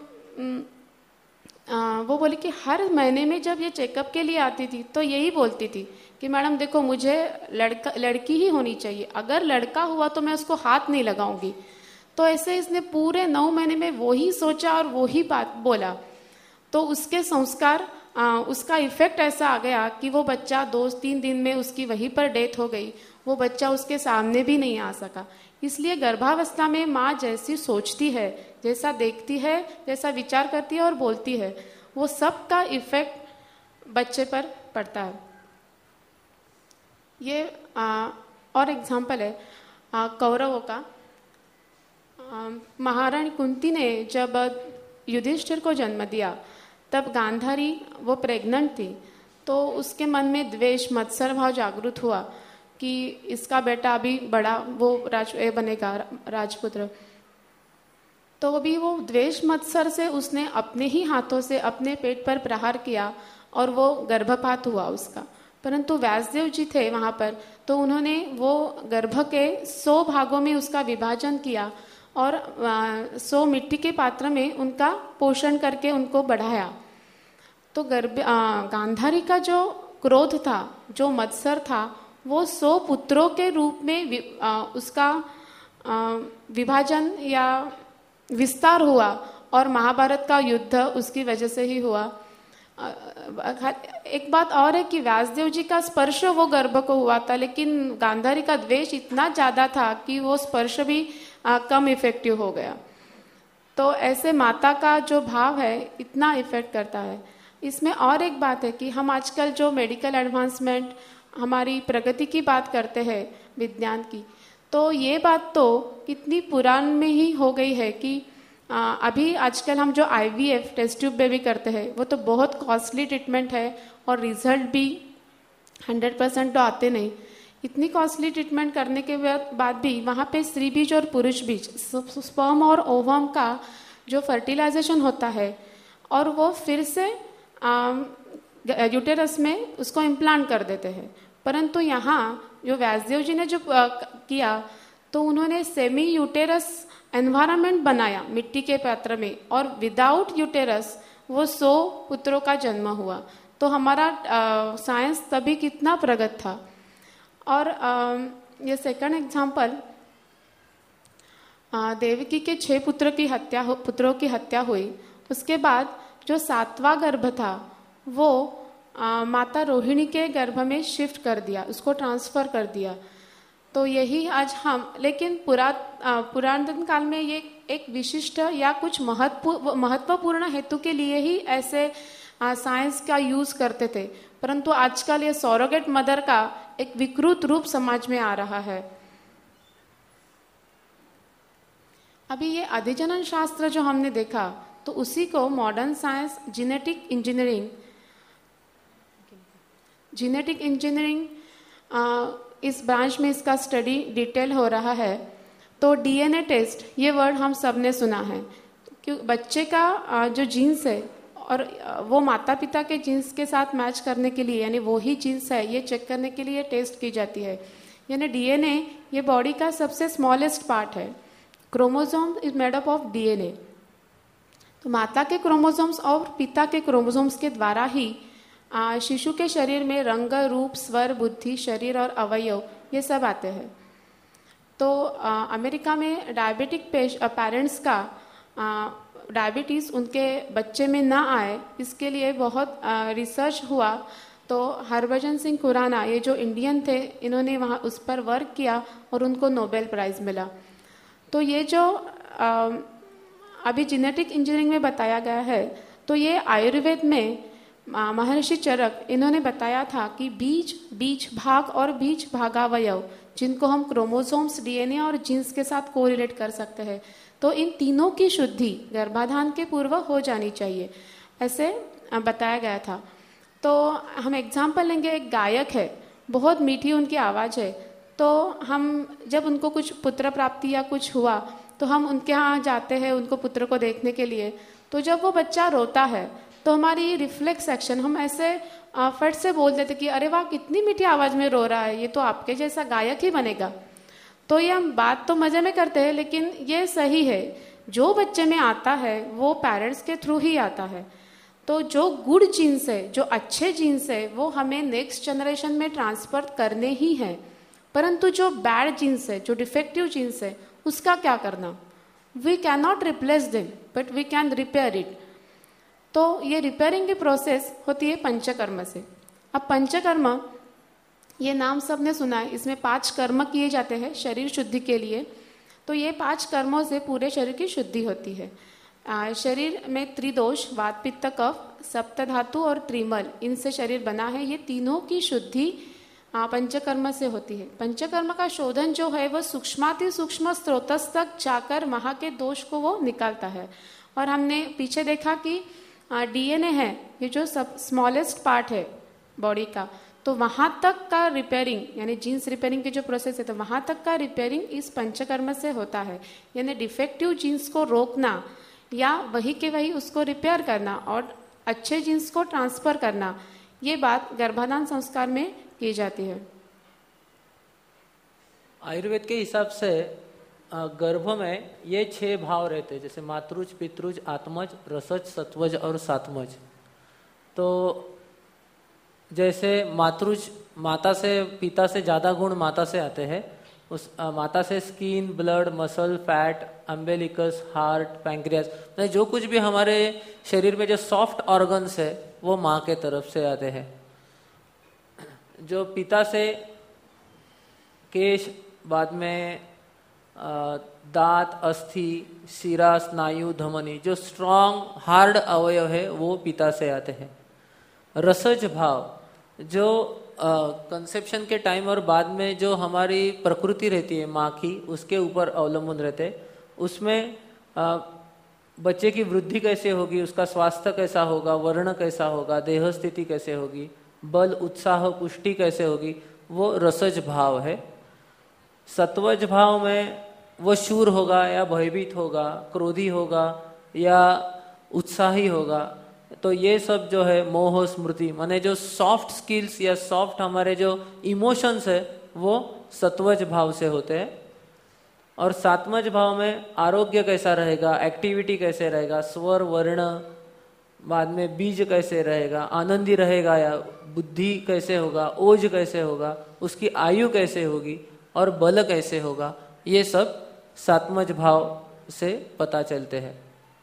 वो बोली कि हर महीने में जब ये चेकअप के लिए आती थी तो यही बोलती थी कि मैडम देखो, मुझे लड़की ही होनी चाहिए, अगर लड़का हुआ तो मैं उसको हाथ नहीं लगाऊंगी। तो ऐसे इसने पूरे 9 महीने में वही सोचा और वही बात बोला। तो उसके संस्कार, उसका इफेक्ट ऐसा आ गया कि वो बच्चा 2-3 दिन में उसकी वहीं पर डेथ हो गई। वो बच्चा उसके सामने भी नहीं आ सका। इसलिए गर्भावस्था में माँ जैसी सोचती है, जैसा देखती है, जैसा विचार करती है और बोलती है, वो सब का इफेक्ट बच्चे पर पड़ता है। ये और एग्जाम्पल है कौरवों का। महारानी कुंती ने जब युधिष्ठिर को जन्म दिया, तब गांधारी वो प्रेग्नेंट थी, तो उसके मन में द्वेष, मत्सर भाव जागृत हुआ कि इसका बेटा अभी बड़ा वो बनेगा राजपुत्र। तो अभी वो द्वेष मत्सर से उसने अपने ही हाथों से अपने पेट पर प्रहार किया और वो गर्भपात हुआ उसका। परंतु व्यासदेव जी थे वहाँ पर, तो उन्होंने वो गर्भ के 100 भागों में उसका विभाजन किया और 100 मिट्टी के पात्र में उनका पोषण करके उनको बढ़ाया। तो गांधारी का जो क्रोध था, जो मत्सर था, वो 100 पुत्रों के रूप में उसका विभाजन या विस्तार हुआ और महाभारत का युद्ध उसकी वजह से ही हुआ। एक बात और है कि व्यासदेव जी का स्पर्श वो गर्भ को हुआ था, लेकिन गांधारी का द्वेष इतना ज्यादा था कि वो स्पर्श भी कम इफेक्टिव हो गया। तो ऐसे माता का जो भाव है इतना इफेक्ट करता है। इसमें और एक बात है कि हम आजकल जो मेडिकल एडवांसमेंट, हमारी प्रगति की बात करते हैं विज्ञान की, तो ये बात तो कितनी पुरान में ही हो गई है कि अभी आजकल हम जो IVF टेस्ट ट्यूब बेबी करते हैं वो तो बहुत कॉस्टली ट्रीटमेंट है और रिजल्ट भी 100% तो आते नहीं। इतनी कॉस्टली ट्रीटमेंट करने के बाद भी वहाँ पे स्त्री बीज और पुरुष बीज, स्पर्म और ओवम का जो फर्टिलाइजेशन होता है और वो फिर से यूटेरस में उसको इम्प्लांट कर देते हैं। परंतु यहाँ जो व्यासदेव जी ने जो किया, तो उन्होंने सेमी यूटेरस एनवायरनमेंट बनाया मिट्टी के पात्र में, और विदाउट यूटेरस वो 100 पुत्रों का जन्म हुआ। तो हमारा साइंस तभी कितना प्रगत था। और ये सेकंड एग्जाम्पल, देवकी के 6 पुत्रों की हत्या हुई। उसके बाद जो 7वां गर्भ था वो माता रोहिणी के गर्भ में शिफ्ट कर दिया, उसको ट्रांसफर कर दिया। तो यही आज हम, लेकिन पुरातन काल में ये एक विशिष्ट या कुछ महत्वपूर्ण हेतु के लिए ही ऐसे साइंस का यूज करते थे। परंतु आजकल ये सरोगेट मदर का एक विकृत रूप समाज में आ रहा है। अभी ये अधिजनन शास्त्र जो हमने देखा, तो उसी को मॉडर्न साइंस जेनेटिक इंजीनियरिंग इस ब्रांच में इसका स्टडी डिटेल हो रहा है। तो DNA टेस्ट, ये वर्ड हम सब ने सुना है, क्योंकि बच्चे का जो जीन्स है और वो माता पिता के जीन्स के साथ मैच करने के लिए, यानी वो ही जीन्स है ये चेक करने के लिए टेस्ट की जाती है। यानी DNA ये बॉडी का सबसे स्मॉलेस्ट पार्ट है। Chromosome is made up of DNA। तो माता के क्रोमोसोम्स और पिता के क्रोमोसोम्स के द्वारा ही शिशु के शरीर में रंग, रूप, स्वर, बुद्धि, शरीर और अवयव ये सब आते हैं। तो अमेरिका में डायबिटिक पेरेंट्स का डायबिटीज़ उनके बच्चे में ना आए, इसके लिए बहुत रिसर्च हुआ। तो हरभजन सिंह खुराना, ये जो इंडियन थे, इन्होंने वहाँ उस पर वर्क किया और उनको नोबेल प्राइज़ मिला। तो ये जो अभी जेनेटिक इंजीनियरिंग में बताया गया है, तो ये आयुर्वेद में महर्षि चरक इन्होंने बताया था कि बीज, बीज भाग और बीज भागावयव, जिनको हम क्रोमोसोम्स, डीएनए और जीन्स के साथ कोरिलेट कर सकते हैं, तो इन तीनों की शुद्धि गर्भाधान के पूर्व हो जानी चाहिए, ऐसे बताया गया था। तो हम एग्जाम्पल लेंगे, एक गायक है, बहुत मीठी उनकी आवाज़ है, तो हम जब उनको कुछ पुत्र प्राप्ति या कुछ हुआ तो हम उनके यहाँ जाते हैं उनको पुत्र को देखने के लिए। तो जब वो बच्चा रोता है तो हमारी रिफ्लेक्स एक्शन, हम ऐसे फट से बोल देते कि अरे वाह कितनी मीठी आवाज़ में रो रहा है, ये तो आपके जैसा गायक ही बनेगा। तो ये हम बात तो मज़े में करते हैं, लेकिन ये सही है, जो बच्चे में आता है वो पेरेंट्स के थ्रू ही आता है। तो जो गुड जीन्स है, जो अच्छे जीन्स है, वो हमें नेक्स्ट जनरेशन में ट्रांसफर करने ही हैं। परंतु जो बैड जीन्स है, जो डिफेक्टिव जीन्स है, उसका क्या करना? We can not replace them but we can repair it. तो ये रिपेयरिंग की प्रोसेस होती है पंचकर्म से। अब पंचकर्म, ये नाम सबने सुना है, इसमें 5 कर्म किए जाते हैं शरीर शुद्धि के लिए। तो ये 5 कर्मों से पूरे शरीर की शुद्धि होती है। शरीर में त्रिदोष, वात पित्त कफ, सप्त धातु और त्रिमल, इनसे शरीर बना है। ये तीनों की शुद्धि पंचकर्म से होती है। पंचकर्म का शोधन जो है वो सूक्ष्माति सूक्ष्म स्रोतस तक जाकर महा के दोष को वो निकालता है। और हमने पीछे देखा कि डीएनए है, ये जो सब स्मॉलेस्ट पार्ट है बॉडी का, तो वहाँ तक का रिपेयरिंग, यानी जीन्स रिपेयरिंग की जो प्रोसेस है, तो वहाँ तक का रिपेयरिंग इस पंचकर्म से होता है। यानी डिफेक्टिव जीन्स को रोकना या वही के वही उसको रिपेयर करना और अच्छे जीन्स को ट्रांसफर करना, ये बात गर्भाधान संस्कार में की जाती है। आयुर्वेद के हिसाब से गर्भ में ये 6 भाव रहते हैं, जैसे मातृज, पितृज, आत्मज, रसज, सत्वज और सात्मज। तो जैसे मातृज, माता से, पिता से ज़्यादा गुण माता से आते हैं। उस माता से skin, blood, muscle, fat, umbilicus, heart, pancreas, मतलब जो कुछ भी हमारे शरीर में जो सॉफ्ट ऑर्गन्स है वो माँ के तरफ से आते हैं। जो पिता से केश, बाद में दांत, अस्थि, शिरा, स्नायु, धमनी, जो स्ट्रॉन्ग हार्ड अवयव है वो पिता से आते हैं। रसज भाव, जो कंसेप्शन के टाइम और बाद में जो हमारी प्रकृति रहती है माँ की, उसके ऊपर अवलंबन रहते हैं। उसमें बच्चे की वृद्धि कैसे होगी, उसका स्वास्थ्य कैसा होगा, वर्ण कैसा होगा, देह स्थिति कैसे होगी, बल, उत्साह, पुष्टि कैसे होगी, वो रसज भाव है। सत्वज भाव में वो शूर होगा या भयभीत होगा, क्रोधी होगा या उत्साही होगा। तो ये सब जो है मोह, स्मृति, माने जो सॉफ्ट स्किल्स या सॉफ्ट हमारे जो इमोशंस है वो सत्वज भाव से होते हैं। और सात्मज भाव में आरोग्य कैसा रहेगा, एक्टिविटी कैसे रहेगा, स्वर, वर्ण, बाद में बीज कैसे रहेगा, आनंदी रहेगा या बुद्धि कैसे होगा, ओज कैसे होगा, उसकी आयु कैसे होगी और बल कैसे होगा, ये सब सात्मज भाव से पता चलते हैं।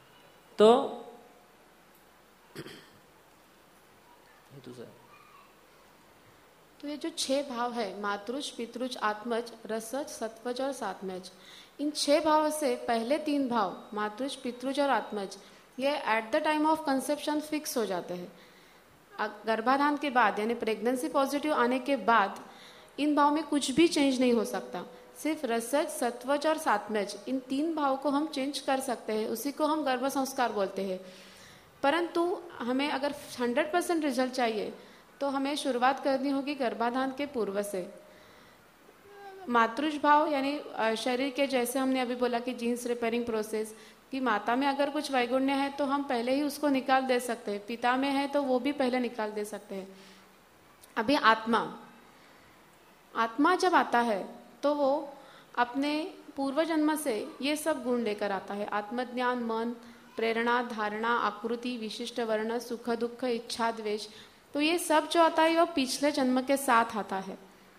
तो ये जो 6 भाव है, मातृज, पितृज, आत्मज, रसज, सत्वज और सात्मज, इन 6 भाव से पहले 3 भाव मातृज, पितृज और आत्मज, ये at the time of conception fix हो जाते हैं। गर्भाधान के बाद यानी प्रेगनेंसी पॉजिटिव आने के बाद इन भाव में कुछ भी चेंज नहीं हो सकता। सिर्फ रसज, सत्वज और सात्मज, इन 3 भाव को हम चेंज कर सकते हैं, उसी को हम गर्भ संस्कार बोलते हैं। परंतु हमें अगर 100% रिजल्ट चाहिए तो हमें शुरुआत करनी होगी गर्भाधान के पूर्व से। मातृज भाव यानी शरीर के, जैसे हमने अभी बोला कि जीन्स रिपेयरिंग प्रोसेस, कि माता में अगर कुछ वैगुण्य है तो हम पहले ही उसको निकाल दे सकते हैं, पिता में है तो वो भी पहले निकाल दे सकते हैं। अभी आत्मा जब आता है तो वो अपने पूर्व जन्म से ये सब गुण लेकर आता है। आत्मज्ञान, मन, प्रेरणा, धारणा, आकृति, विशिष्ट वर्ण, सुख दुख, इच्छा, द्वेष, तो ये सब जो आता है वो पिछले जन्म के साथ आता है।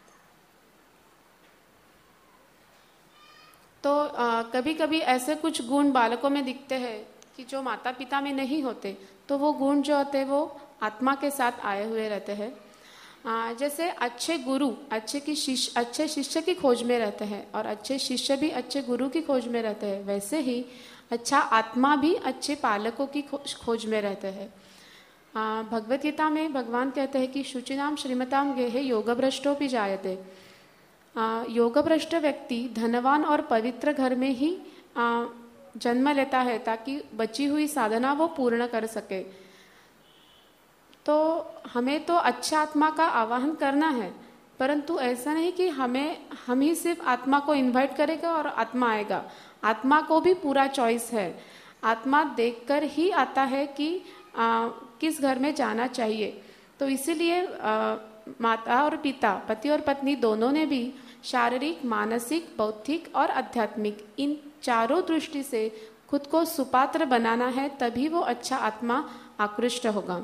तो कभी कभी ऐसे कुछ गुण बालकों में दिखते हैं कि जो माता पिता में नहीं होते, तो वो गुण जो होते हैं वो आत्मा के साथ आए हुए रहते हैं। जैसे अच्छे गुरु अच्छे शिष्य की खोज में रहते हैं और अच्छे शिष्य भी अच्छे गुरु की खोज में रहते हैं, वैसे ही अच्छा आत्मा भी अच्छे पालकों की खोज में रहते हैं। भगवत गीता में भगवान कहते हैं कि शुचिनाम श्रीमताम गेहे योग भ्रष्टो भी जायते। योग भ्रष्ट व्यक्ति धनवान और पवित्र घर में ही जन्म लेता है ताकि बची हुई साधना वो पूर्ण कर सके। तो हमें तो अच्छा आत्मा का आवाहन करना है, परंतु ऐसा नहीं कि हम ही सिर्फ आत्मा को इनवाइट करेगा और आत्मा आएगा। आत्मा को भी पूरा चॉइस है। आत्मा देखकर ही आता है कि किस घर में जाना चाहिए। तो इसीलिए माता और पिता, पति और पत्नी दोनों ने भी शारीरिक, मानसिक, बौद्धिक और आध्यात्मिक इन चारों दृष्टि से खुद को सुपात्र बनाना है, तभी वो अच्छा आत्मा आकृष्ट होगा।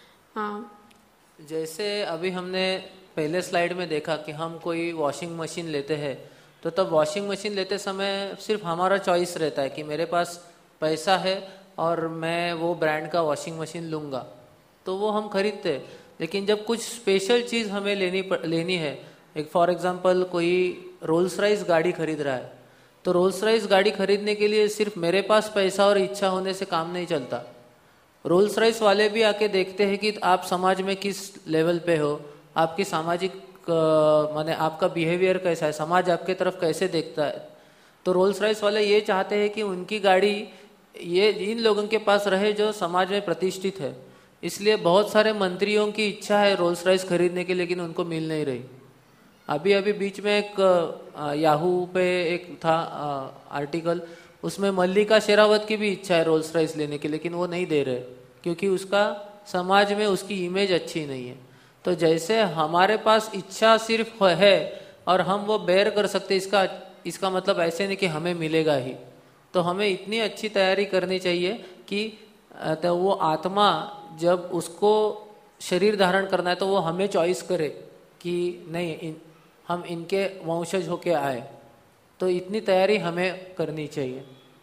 जैसे अभी हमने पहले स्लाइड में देखा कि हम कोई वॉशिंग मशीन लेते हैं तो तब वॉशिंग मशीन लेते समय सिर्फ हमारा चॉइस रहता है कि मेरे पास पैसा है और मैं वो ब्रांड का वॉशिंग मशीन लूँगा, तो वो हम खरीदते हैं। लेकिन जब कुछ स्पेशल चीज़ हमें लेनी है, एक फॉर एग्जांपल कोई रोल्स रॉयस गाड़ी खरीद रहा है, तो रोल्स रॉयस गाड़ी खरीदने के लिए सिर्फ मेरे पास पैसा और इच्छा होने से काम नहीं चलता। रोल्स रॉयस वाले भी आके देखते हैं कि आप समाज में किस लेवल पे हो, आपकी सामाजिक माने आपका बिहेवियर कैसा है, समाज आपके तरफ कैसे देखता है। तो रोल्स रॉयस वाले ये चाहते हैं कि उनकी गाड़ी ये इन लोगों के पास रहे जो समाज में प्रतिष्ठित है। इसलिए बहुत सारे मंत्रियों की इच्छा है रोल्स रॉयस खरीदने की, लेकिन उनको मिल नहीं रही। अभी बीच में एक याहू पे एक था आर्टिकल, उसमें मल्लिका शेरावत की भी इच्छा है रोल्स रॉयस लेने की, लेकिन वो नहीं दे रहे क्योंकि उसका समाज में उसकी इमेज अच्छी नहीं है। तो जैसे हमारे पास इच्छा सिर्फ है और हम वो बेयर कर सकते, इसका मतलब ऐसे नहीं कि हमें मिलेगा ही। तो हमें इतनी अच्छी तैयारी करनी चाहिए कि तो वो आत्मा जब उसको शरीर धारण करना है तो वो हमें चॉइस करे कि नहीं हम इनके वंशज होके आए। तो इतनी तैयारी हमें करनी चाहिए।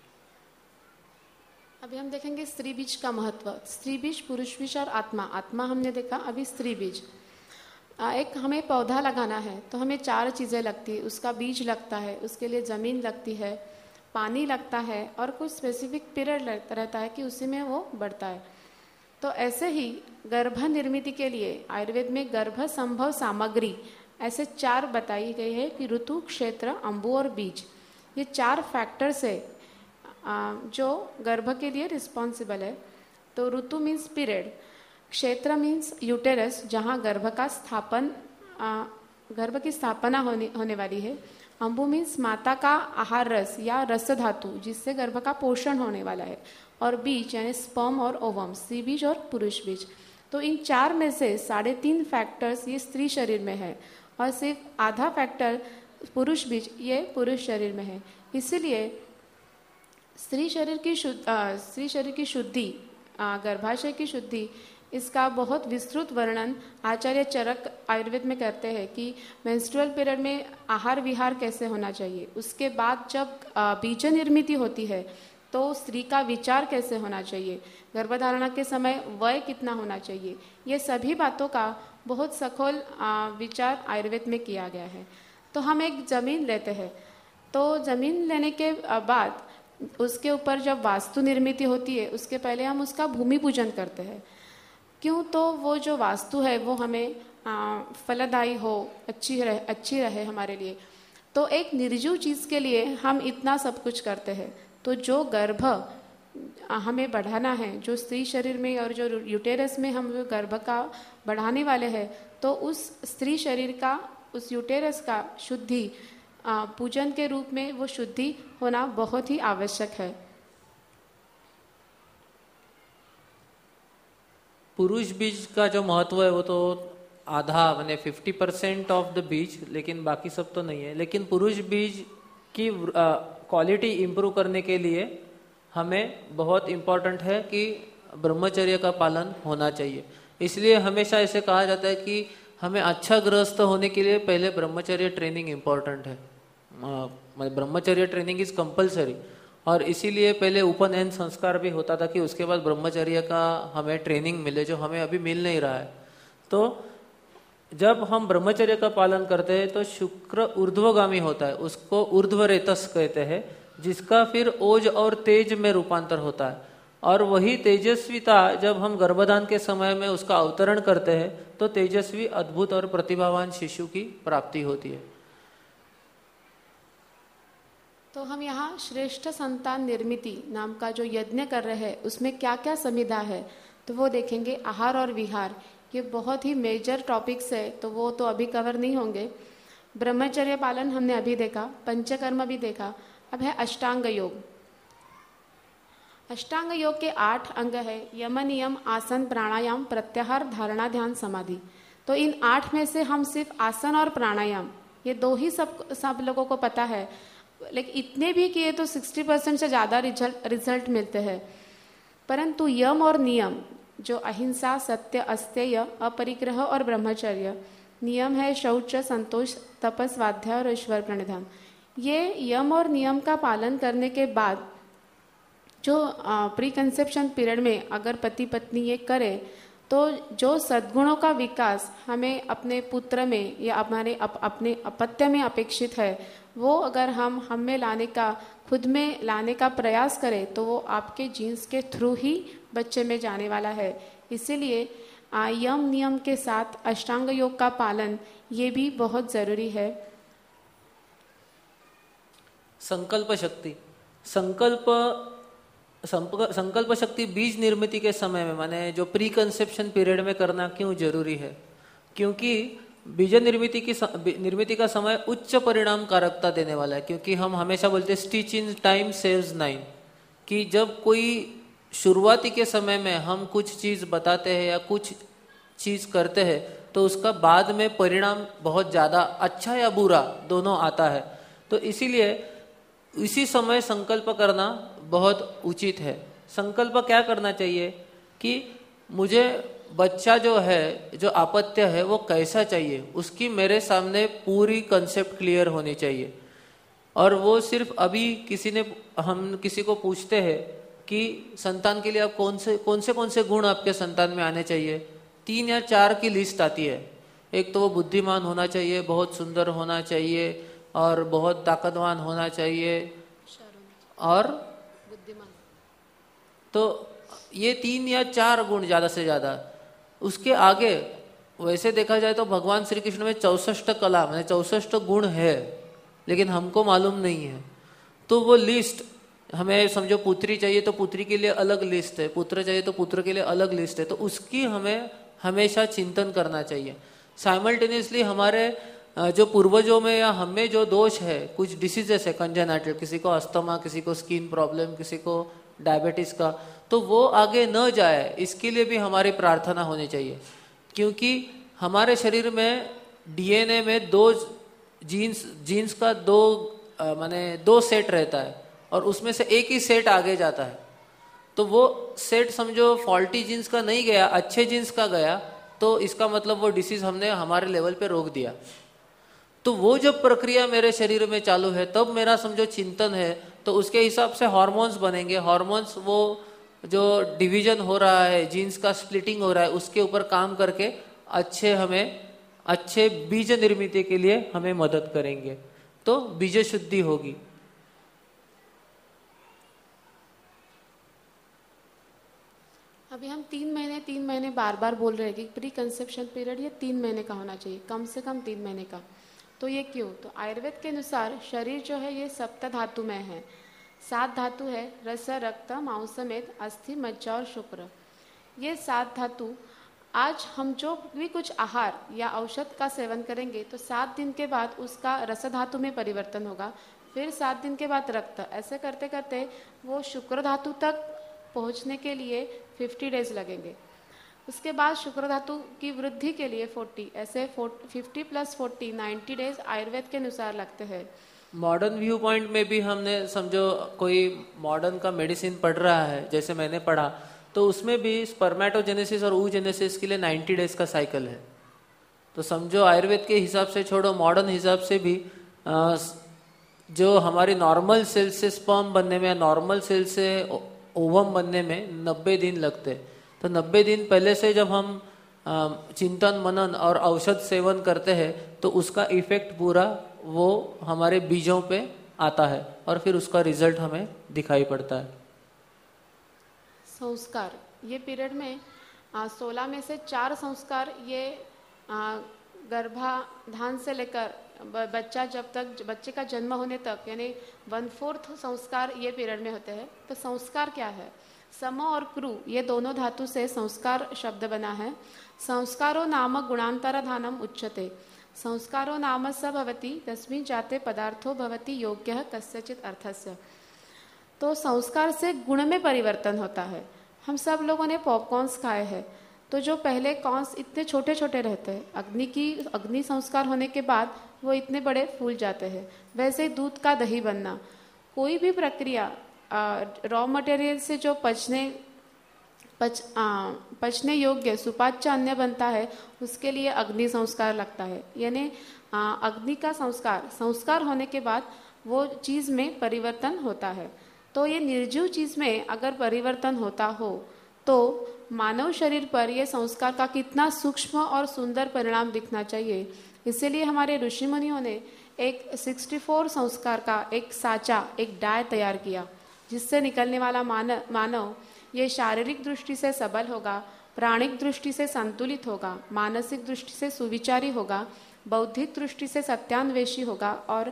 अभी हम देखेंगे स्त्री बीज का महत्व। स्त्री बीज, पुरुष बीज और आत्मा हमने देखा। अभी स्त्री बीज, एक हमें पौधा लगाना है तो हमें 4 चीज़ें लगती है। उसका बीज लगता है, उसके लिए ज़मीन लगती है, पानी लगता है और कुछ स्पेसिफिक पीरियड रहता है कि उसी में वो बढ़ता है। तो ऐसे ही गर्भ निर्मित के लिए आयुर्वेद में गर्भ संभव सामग्री ऐसे 4 बताई गई है कि ऋतु, क्षेत्र, अंबु और बीज। ये 4 फैक्टर्स है जो गर्भ के लिए रिस्पॉन्सिबल है। तो ऋतु मीन्स पीरियड, क्षेत्र मीन्स यूटेरस जहाँ गर्भ की स्थापना होने वाली है, अंबु मीन्स माता का आहार रस या रस धातु जिससे गर्भ का पोषण होने वाला है, और बीज यानी स्पर्म और ओवम, स्त्री बीज और पुरुष बीज। तो इन 4 में से 3.5 फैक्टर्स ये स्त्री शरीर में है और सिर्फ आधा फैक्टर पुरुष बीज ये पुरुष शरीर में है। इसीलिए स्त्री शरीर की शुद्धि, गर्भाशय की शुद्धि, इसका बहुत विस्तृत वर्णन आचार्य चरक आयुर्वेद में करते हैं कि मेंस्ट्रुअल पीरियड में आहार विहार कैसे होना चाहिए। उसके बाद जब बीज निर्मित होती है तो स्त्री का विचार कैसे होना चाहिए, गर्भधारणा के समय वय कितना होना चाहिए, ये सभी बातों का बहुत सखोल विचार आयुर्वेद में किया गया है। तो हम एक जमीन लेते हैं, तो जमीन लेने के बाद उसके ऊपर जब वास्तु निर्मित होती है उसके पहले हम उसका भूमि पूजन करते हैं। क्यों? तो वो जो वास्तु है वो हमें फलदायी हो, अच्छी रहे हमारे लिए। तो एक निर्जीव चीज़ के लिए हम इतना सब कुछ करते हैं। तो जो गर्भ हमें बढ़ाना है, जो स्त्री शरीर में और जो यूटेरस में हम गर्भ का बढ़ाने वाले हैं, तो उस स्त्री शरीर का, उस यूटेरस का शुद्धि पूजन के रूप में वो शुद्धि होना बहुत ही आवश्यक है। पुरुष बीज का जो महत्व है वो तो आधा माने 50% ऑफ द बीज, लेकिन बाकी सब तो नहीं है। लेकिन पुरुष बीज की क्वालिटी इम्प्रूव करने के लिए हमें बहुत इम्पोर्टेंट है कि ब्रह्मचर्य का पालन होना चाहिए। इसलिए हमेशा ऐसे कहा जाता है कि हमें अच्छा गृहस्थ होने के लिए पहले ब्रह्मचर्य ट्रेनिंग इम्पोर्टेंट है। ब्रह्मचर्य ट्रेनिंग इज कंपलसरी, और इसीलिए पहले उपनयन संस्कार भी होता था कि उसके बाद ब्रह्मचर्य का हमें ट्रेनिंग मिले, जो हमें अभी मिल नहीं रहा है। तो जब हम ब्रह्मचर्य का पालन करते हैं तो शुक्र ऊर्ध्वगामी होता है, उसको ऊर्ध्वरेतस कहते हैं, जिसका फिर ओज और तेज में रूपांतर होता है। और वही तेजस्विता जब हम गर्भधान के समय में उसका अवतरण करते हैं तो तेजस्वी, अद्भुत और प्रतिभावान शिशु की प्राप्ति होती है। तो हम यहाँ श्रेष्ठ संतान निर्मिति नाम का जो यज्ञ कर रहे हैं उसमें क्या क्या संविधा है तो वो देखेंगे। आहार और विहार ये बहुत ही मेजर टॉपिक्स है, तो वो तो अभी कवर नहीं होंगे। ब्रह्मचर्य पालन हमने अभी देखा, पंचकर्म भी देखा। अब है अष्टांग योग। अष्टांग योग के 8 अंग है, यम, नियम, आसन, प्राणायाम, प्रत्याहार, धारणा, ध्यान, समाधि। तो इन 8 में से हम सिर्फ आसन और प्राणायाम ये 2 ही सब लोगों को पता है, लेकिन इतने भी किए तो 60% से ज़्यादा रिजल्ट मिलते हैं। परंतु यम और नियम जो अहिंसा, सत्य, अस्तेय, अपरिग्रह और ब्रह्मचर्य, नियम है शौच, संतोष, तपस, स्वाध्याय और ईश्वर प्रणिधान। ये यम और नियम का पालन करने के बाद जो प्री कंसेप्शन पीरियड में अगर पति पत्नी ये करे तो जो सद्गुणों का विकास हमें अपने पुत्र में या हमारे अपने अपत्य में अपेक्षित है वो अगर हम में लाने का, खुद में लाने का प्रयास करें तो वो आपके जीन्स के थ्रू ही बच्चे में जाने वाला है। इसीलिए यम नियम के साथ अष्टांग योग का पालन ये भी बहुत जरूरी है। संकल्प शक्ति, संकल्प शक्ति बीज निर्मिति के समय में, माने जो प्री कंसेप्शन पीरियड में करना क्यों जरूरी है? क्योंकि बीज निर्मिति का समय उच्च परिणाम कारकता देने वाला है। क्योंकि हम हमेशा बोलते हैं स्टिच इन टाइम सेव्स 9, कि जब कोई शुरुआती के समय में हम कुछ चीज बताते हैं या कुछ चीज करते हैं तो उसका बाद में परिणाम बहुत ज्यादा अच्छा या बुरा दोनों आता है। तो इसीलिए इसी समय संकल्प करना बहुत उचित है। संकल्प क्या करना चाहिए कि मुझे बच्चा जो है, जो अपत्य है वो कैसा चाहिए, उसकी मेरे सामने पूरी कंसेप्ट क्लियर होनी चाहिए। और वो सिर्फ अभी हम किसी को पूछते हैं कि संतान के लिए आप कौन से गुण आपके संतान में आने चाहिए, 3 या 4 की लिस्ट आती है। एक तो वो बुद्धिमान होना चाहिए, बहुत सुंदर होना चाहिए और बहुत ताकतवान होना चाहिए और बुद्धिमान। तो ये 3 या 4 गुण ज्यादा से ज्यादा। उसके आगे वैसे देखा जाए तो भगवान श्री कृष्ण में 64 कला माने 64 गुण है, लेकिन हमको मालूम नहीं है। तो वो लिस्ट हमें, समझो पुत्री चाहिए तो पुत्री के लिए अलग लिस्ट है, पुत्र चाहिए तो पुत्र के लिए अलग लिस्ट है। तो उसकी हमें हमेशा चिंतन करना चाहिए। साइमल्टेनियसली हमारे जो पूर्वजों में या हमें जो दोष है, कुछ डिसीजेस है कंजेनाइटल, किसी को अस्थमा, किसी को स्किन प्रॉब्लम, किसी को डायबिटीज का, तो वो आगे न जाए इसके लिए भी हमारी प्रार्थना होनी चाहिए। क्योंकि हमारे शरीर में डीएनए में 2 जीन्स का 2 सेट रहता है और उसमें से एक ही सेट आगे जाता है। तो वो सेट समझो फॉल्टी जीन्स का नहीं गया, अच्छे जीन्स का गया, तो इसका मतलब वो डिसीज हमने हमारे लेवल पे रोक दिया। तो वो जब प्रक्रिया मेरे शरीर में चालू है तब मेरा समझो चिंतन है, तो उसके हिसाब से हार्मोन्स बनेंगे। हार्मोन्स वो जो डिवीजन हो रहा है, जीन्स का स्प्लिटिंग हो रहा है, उसके ऊपर काम करके अच्छे बीज निर्मिति के लिए हमें मदद करेंगे। तो बीज शुद्धि होगी। अभी हम 3 महीने बार बार बोल रहे हैं कि प्री कंसेप्शन पीरियड ये 3 महीने का होना चाहिए, कम से कम 3 महीने का। तो ये क्यों? तो आयुर्वेद के अनुसार शरीर जो है ये 7 धातु में है। 7 धातु है, रस, रक्त, मांस, मेद, अस्थि, मज्जा और शुक्र। ये 7 धातु आज हम जो भी कुछ आहार या औषध का सेवन करेंगे तो 7 दिन के बाद उसका रस धातु में परिवर्तन होगा, फिर 7 दिन के बाद रक्त, ऐसे करते करते वो शुक्र धातु तक पहुंचने के लिए 50 डेज लगेंगे। उसके बाद शुक्र धातु की वृद्धि के लिए 40, ऐसे 50 + 40 90 डेज आयुर्वेद के अनुसार लगते हैं। मॉडर्न व्यू पॉइंट में भी हमने समझो कोई मॉडर्न का मेडिसिन पढ़ रहा है, जैसे मैंने पढ़ा, तो उसमें भी स्पर्मेटोजेनेसिस और oogenesis के लिए 90 डेज का साइकिल है। तो समझो आयुर्वेद के हिसाब से छोड़ो, मॉडर्न हिसाब से भी जो हमारी नॉर्मल सेल से स्पर्म बनने में, नॉर्मल सेल से ओवम बनने में 90 दिन लगते। तो 90 दिन पहले से जब हम चिंतन मनन और औषध सेवन करते हैं तो उसका इफेक्ट पूरा वो हमारे बीजों पे आता है और फिर उसका रिजल्ट हमें दिखाई पड़ता है। संस्कार, ये पीरियड में 16 में से 4 संस्कार ये गर्भाधान से लेकर बच्चा जब तक बच्चे का जन्म होने तक यानी 1/4 संस्कार ये पीरियड में होते हैं। तो संस्कार क्या है? सम और क्रू ये दोनों धातु से संस्कार शब्द बना है। संस्कारो नाम गुणांतरधानम उच्यते। संस्कारो नाम स भवति तस्मिन् जाते पदार्थो भवति योग्यः कस्यचित् अर्थस्य। तो संस्कार से गुण में परिवर्तन होता है। हम सब लोगों ने पॉपकॉर्न्स खाए हैं, तो जो पहले कॉर्न्स इतने छोटे छोटे रहते हैं, अग्नि संस्कार होने के बाद वो इतने बड़े फूल जाते हैं। वैसे दूध का दही बनना, कोई भी प्रक्रिया रॉ मटेरियल से जो पचने योग्य सुपाच्य अन्न बनता है उसके लिए अग्नि संस्कार लगता है। यानी अग्नि का संस्कार होने के बाद वो चीज़ में परिवर्तन होता है। तो ये निर्जीव चीज़ में अगर परिवर्तन होता हो तो मानव शरीर पर यह संस्कार का कितना सूक्ष्म और सुंदर परिणाम दिखना चाहिए। इसीलिए हमारे ऋषि मुनियों ने एक 64 संस्कार का एक साचा, एक डाय तैयार किया, जिससे निकलने वाला मानव ये शारीरिक दृष्टि से सबल होगा, प्राणिक दृष्टि से संतुलित होगा, मानसिक दृष्टि से सुविचारी होगा, बौद्धिक दृष्टि से सत्यान्वेषी होगा और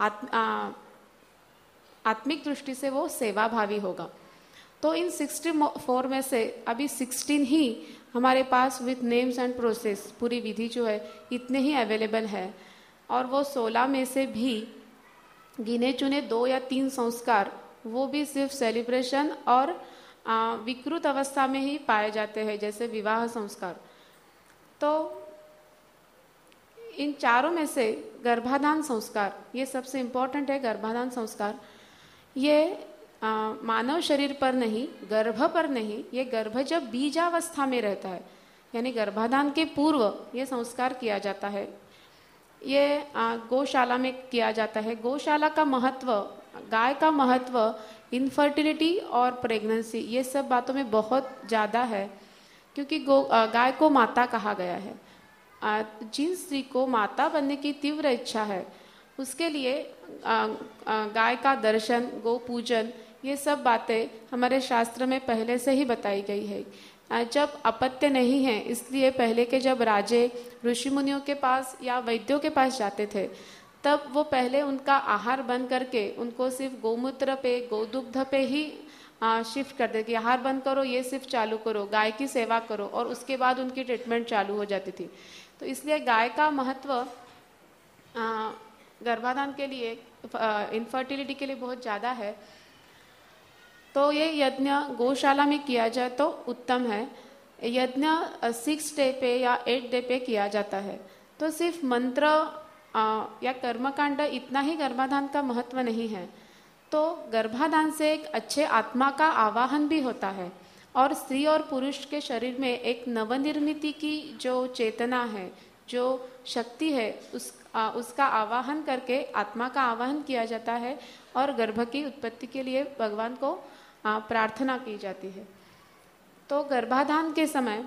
आत्मिक दृष्टि से वो सेवाभावी होगा। तो इन 64 में से अभी 16 ही हमारे पास विथ नेम्स एंड प्रोसेस पूरी विधि जो है इतने ही अवेलेबल है। और वो 16 में से भी गिने चुने 2 या 3 संस्कार वो भी सिर्फ सेलिब्रेशन और विकृत अवस्था में ही पाए जाते हैं, जैसे विवाह संस्कार। तो इन चारों में से गर्भाधान संस्कार ये सबसे इम्पोर्टेंट है। गर्भाधान संस्कार ये मानव शरीर पर नहीं, गर्भ पर नहीं, ये गर्भ जब बीजावस्था में रहता है यानी गर्भाधान के पूर्व ये संस्कार किया जाता है। ये गौशाला में किया जाता है। गौशाला का महत्व, गाय का महत्व इनफर्टिलिटी और प्रेगनेंसी ये सब बातों में बहुत ज़्यादा है, क्योंकि गाय को माता कहा गया है। जिन स्त्री को माता बनने की तीव्र इच्छा है उसके लिए गाय का दर्शन, गौ पूजन ये सब बातें हमारे शास्त्र में पहले से ही बताई गई है। जब अपत्य नहीं है इसलिए पहले के जब राजे ऋषि मुनियों के पास या वैद्यों के पास जाते थे तब वो पहले उनका आहार बंद करके उनको सिर्फ गोमूत्र पे, गोदुग्ध पे ही शिफ्ट कर देते कि आहार बंद करो, ये सिर्फ चालू करो, गाय की सेवा करो, और उसके बाद उनकी ट्रीटमेंट चालू हो जाती थी। तो इसलिए गाय का महत्व गर्भाधान के लिए, इनफर्टिलिटी के लिए बहुत ज़्यादा है। तो ये यज्ञ गौशाला में किया जाए तो उत्तम है। यज्ञ 6 डे पे या 8 डे पे किया जाता है। तो सिर्फ मंत्र या कर्मकांड इतना ही गर्भाधान का महत्व नहीं है। तो गर्भाधान से एक अच्छे आत्मा का आवाहन भी होता है और स्त्री और पुरुष के शरीर में एक नवनिर्मिति की जो चेतना है, जो शक्ति है, उसका आवाहन करके आत्मा का आवाहन किया जाता है और गर्भ की उत्पत्ति के लिए भगवान को प्रार्थना की जाती है। तो गर्भाधान के समय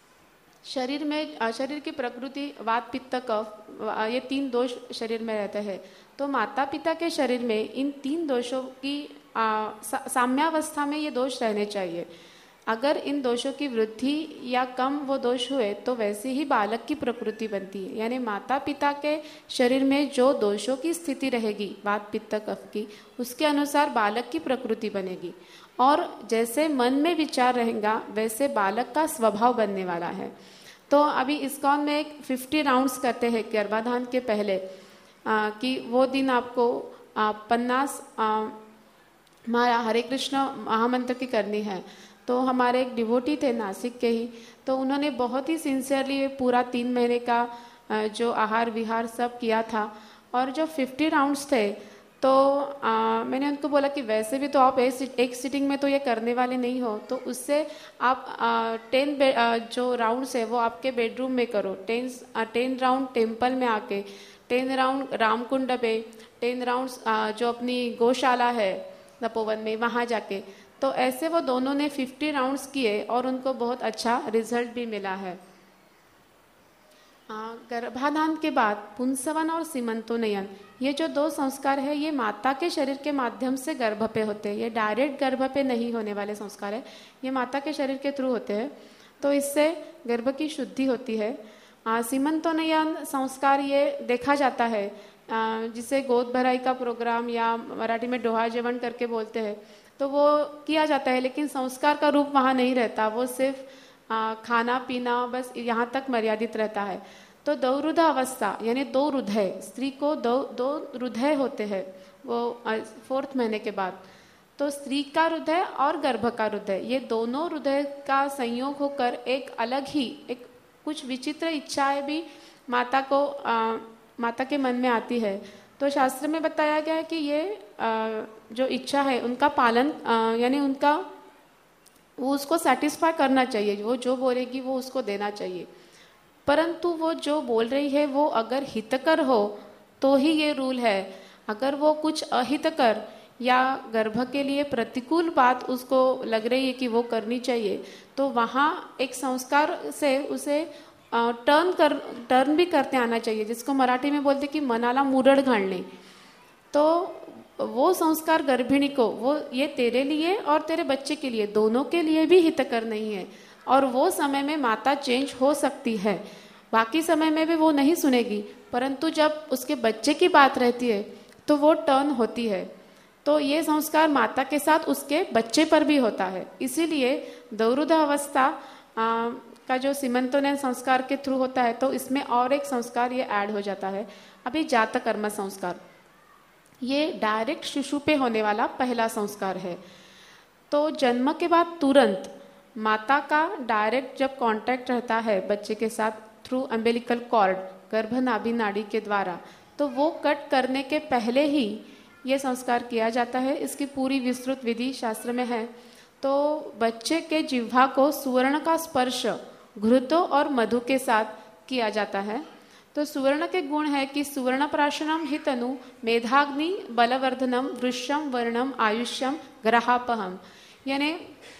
शरीर की प्रकृति वात, पित्त, कफ ये 3 दोष शरीर में रहते हैं। तो माता पिता के शरीर में इन 3 दोषों की साम्यावस्था में ये दोष रहने चाहिए। अगर इन दोषों की वृद्धि या कम वो दोष हुए तो वैसे ही बालक की प्रकृति बनती है। यानी माता पिता के शरीर में जो दोषों की स्थिति रहेगी वात, पित्त, कफ की, उसके अनुसार बालक की प्रकृति बनेगी। और जैसे मन में विचार रहेगा वैसे बालक का स्वभाव बनने वाला है। तो अभी इस्कॉन में एक 50 राउंड्स करते हैं गर्भाधान के पहले, कि वो दिन आपको 50 हरे कृष्ण महामंत्र की करनी है। तो हमारे एक डिवोटी थे नासिक के ही, तो उन्होंने बहुत ही सिंसियरली पूरा 3 महीने का जो आहार विहार सब किया था। और जो 50 राउंड्स थे तो मैंने उनको बोला कि वैसे भी तो आप एक सिटिंग में तो ये करने वाले नहीं हो, तो उससे आप 10 जो राउंड्स है वो आपके बेडरूम में करो। 10 राउंड टेम्पल में आके, 10 राउंड रामकुंड पे, 10 राउंड्स जो अपनी गौशाला है तपोवन में वहाँ जाके। तो ऐसे वो दोनों ने 50 राउंड्स किए और उनको बहुत अच्छा रिजल्ट भी मिला है। गर्भाधान के बाद पुंसवन और सीमंतोनयन, ये जो 2 संस्कार है ये माता के शरीर के माध्यम से गर्भ पे होते हैं। ये डायरेक्ट गर्भ पे नहीं होने वाले संस्कार है, ये माता के शरीर के थ्रू होते हैं। तो इससे गर्भ की शुद्धि होती है। सीमंतोनयन संस्कार ये देखा जाता है, जिसे गोद भराई का प्रोग्राम या मराठी में डोहा जेवण करके बोलते हैं, तो वो किया जाता है, लेकिन संस्कार का रूप वहाँ नहीं रहता, वो सिर्फ खाना पीना बस यहाँ तक मर्यादित रहता है। तो दौरुध अवस्था यानी 2 हृदय, स्त्री को दो हृदय होते हैं वो 4th महीने के बाद। तो स्त्री का हृदय और गर्भ का हृदय, ये दोनों हृदय का संयोग होकर एक अलग ही एक कुछ विचित्र इच्छाएं भी माता के मन में आती है। तो शास्त्र में बताया गया है कि ये जो इच्छा है उनका पालन यानी उनका वो उसको सेटिस्फाई करना चाहिए, वो जो बोलेगी वो उसको देना चाहिए। परंतु वो जो बोल रही है वो अगर हितकर हो तो ही ये रूल है। अगर वो कुछ अहितकर या गर्भ के लिए प्रतिकूल बात उसको लग रही है कि वो करनी चाहिए, तो वहाँ एक संस्कार से उसे टर्न भी करते आना चाहिए, जिसको मराठी में बोलते कि मनाला मुरड घालणे। तो वो संस्कार गर्भिणी को वो ये तेरे लिए और तेरे बच्चे के लिए दोनों के लिए भी हितकर नहीं है, और वो समय में माता चेंज हो सकती है, बाकी समय में भी वो नहीं सुनेगी, परंतु जब उसके बच्चे की बात रहती है तो वो टर्न होती है। तो ये संस्कार माता के साथ उसके बच्चे पर भी होता है। इसीलिए दौरुध अवस्था का जो सीमंतोनयन संस्कार के थ्रू होता है, तो इसमें और एक संस्कार ये ऐड हो जाता है। अभी जात कर्म संस्कार, ये डायरेक्ट शिशु पे होने वाला पहला संस्कार है। तो जन्म के बाद तुरंत माता का डायरेक्ट जब कांटेक्ट रहता है बच्चे के साथ थ्रू अम्बिलिकल कॉर्ड, गर्भनाभि नाड़ी के द्वारा, तो वो कट करने के पहले ही ये संस्कार किया जाता है। इसकी पूरी विस्तृत विधि शास्त्र में है। तो बच्चे के जिह्वा को सुवर्ण का स्पर्श घृतो और मधु के साथ किया जाता है। तो सुवर्ण के गुण है कि सुवर्ण प्राशनम हि तनु मेधाग्नि बलवर्धनम वृषम वर्णम आयुष्यम ग्रहापहम, यानी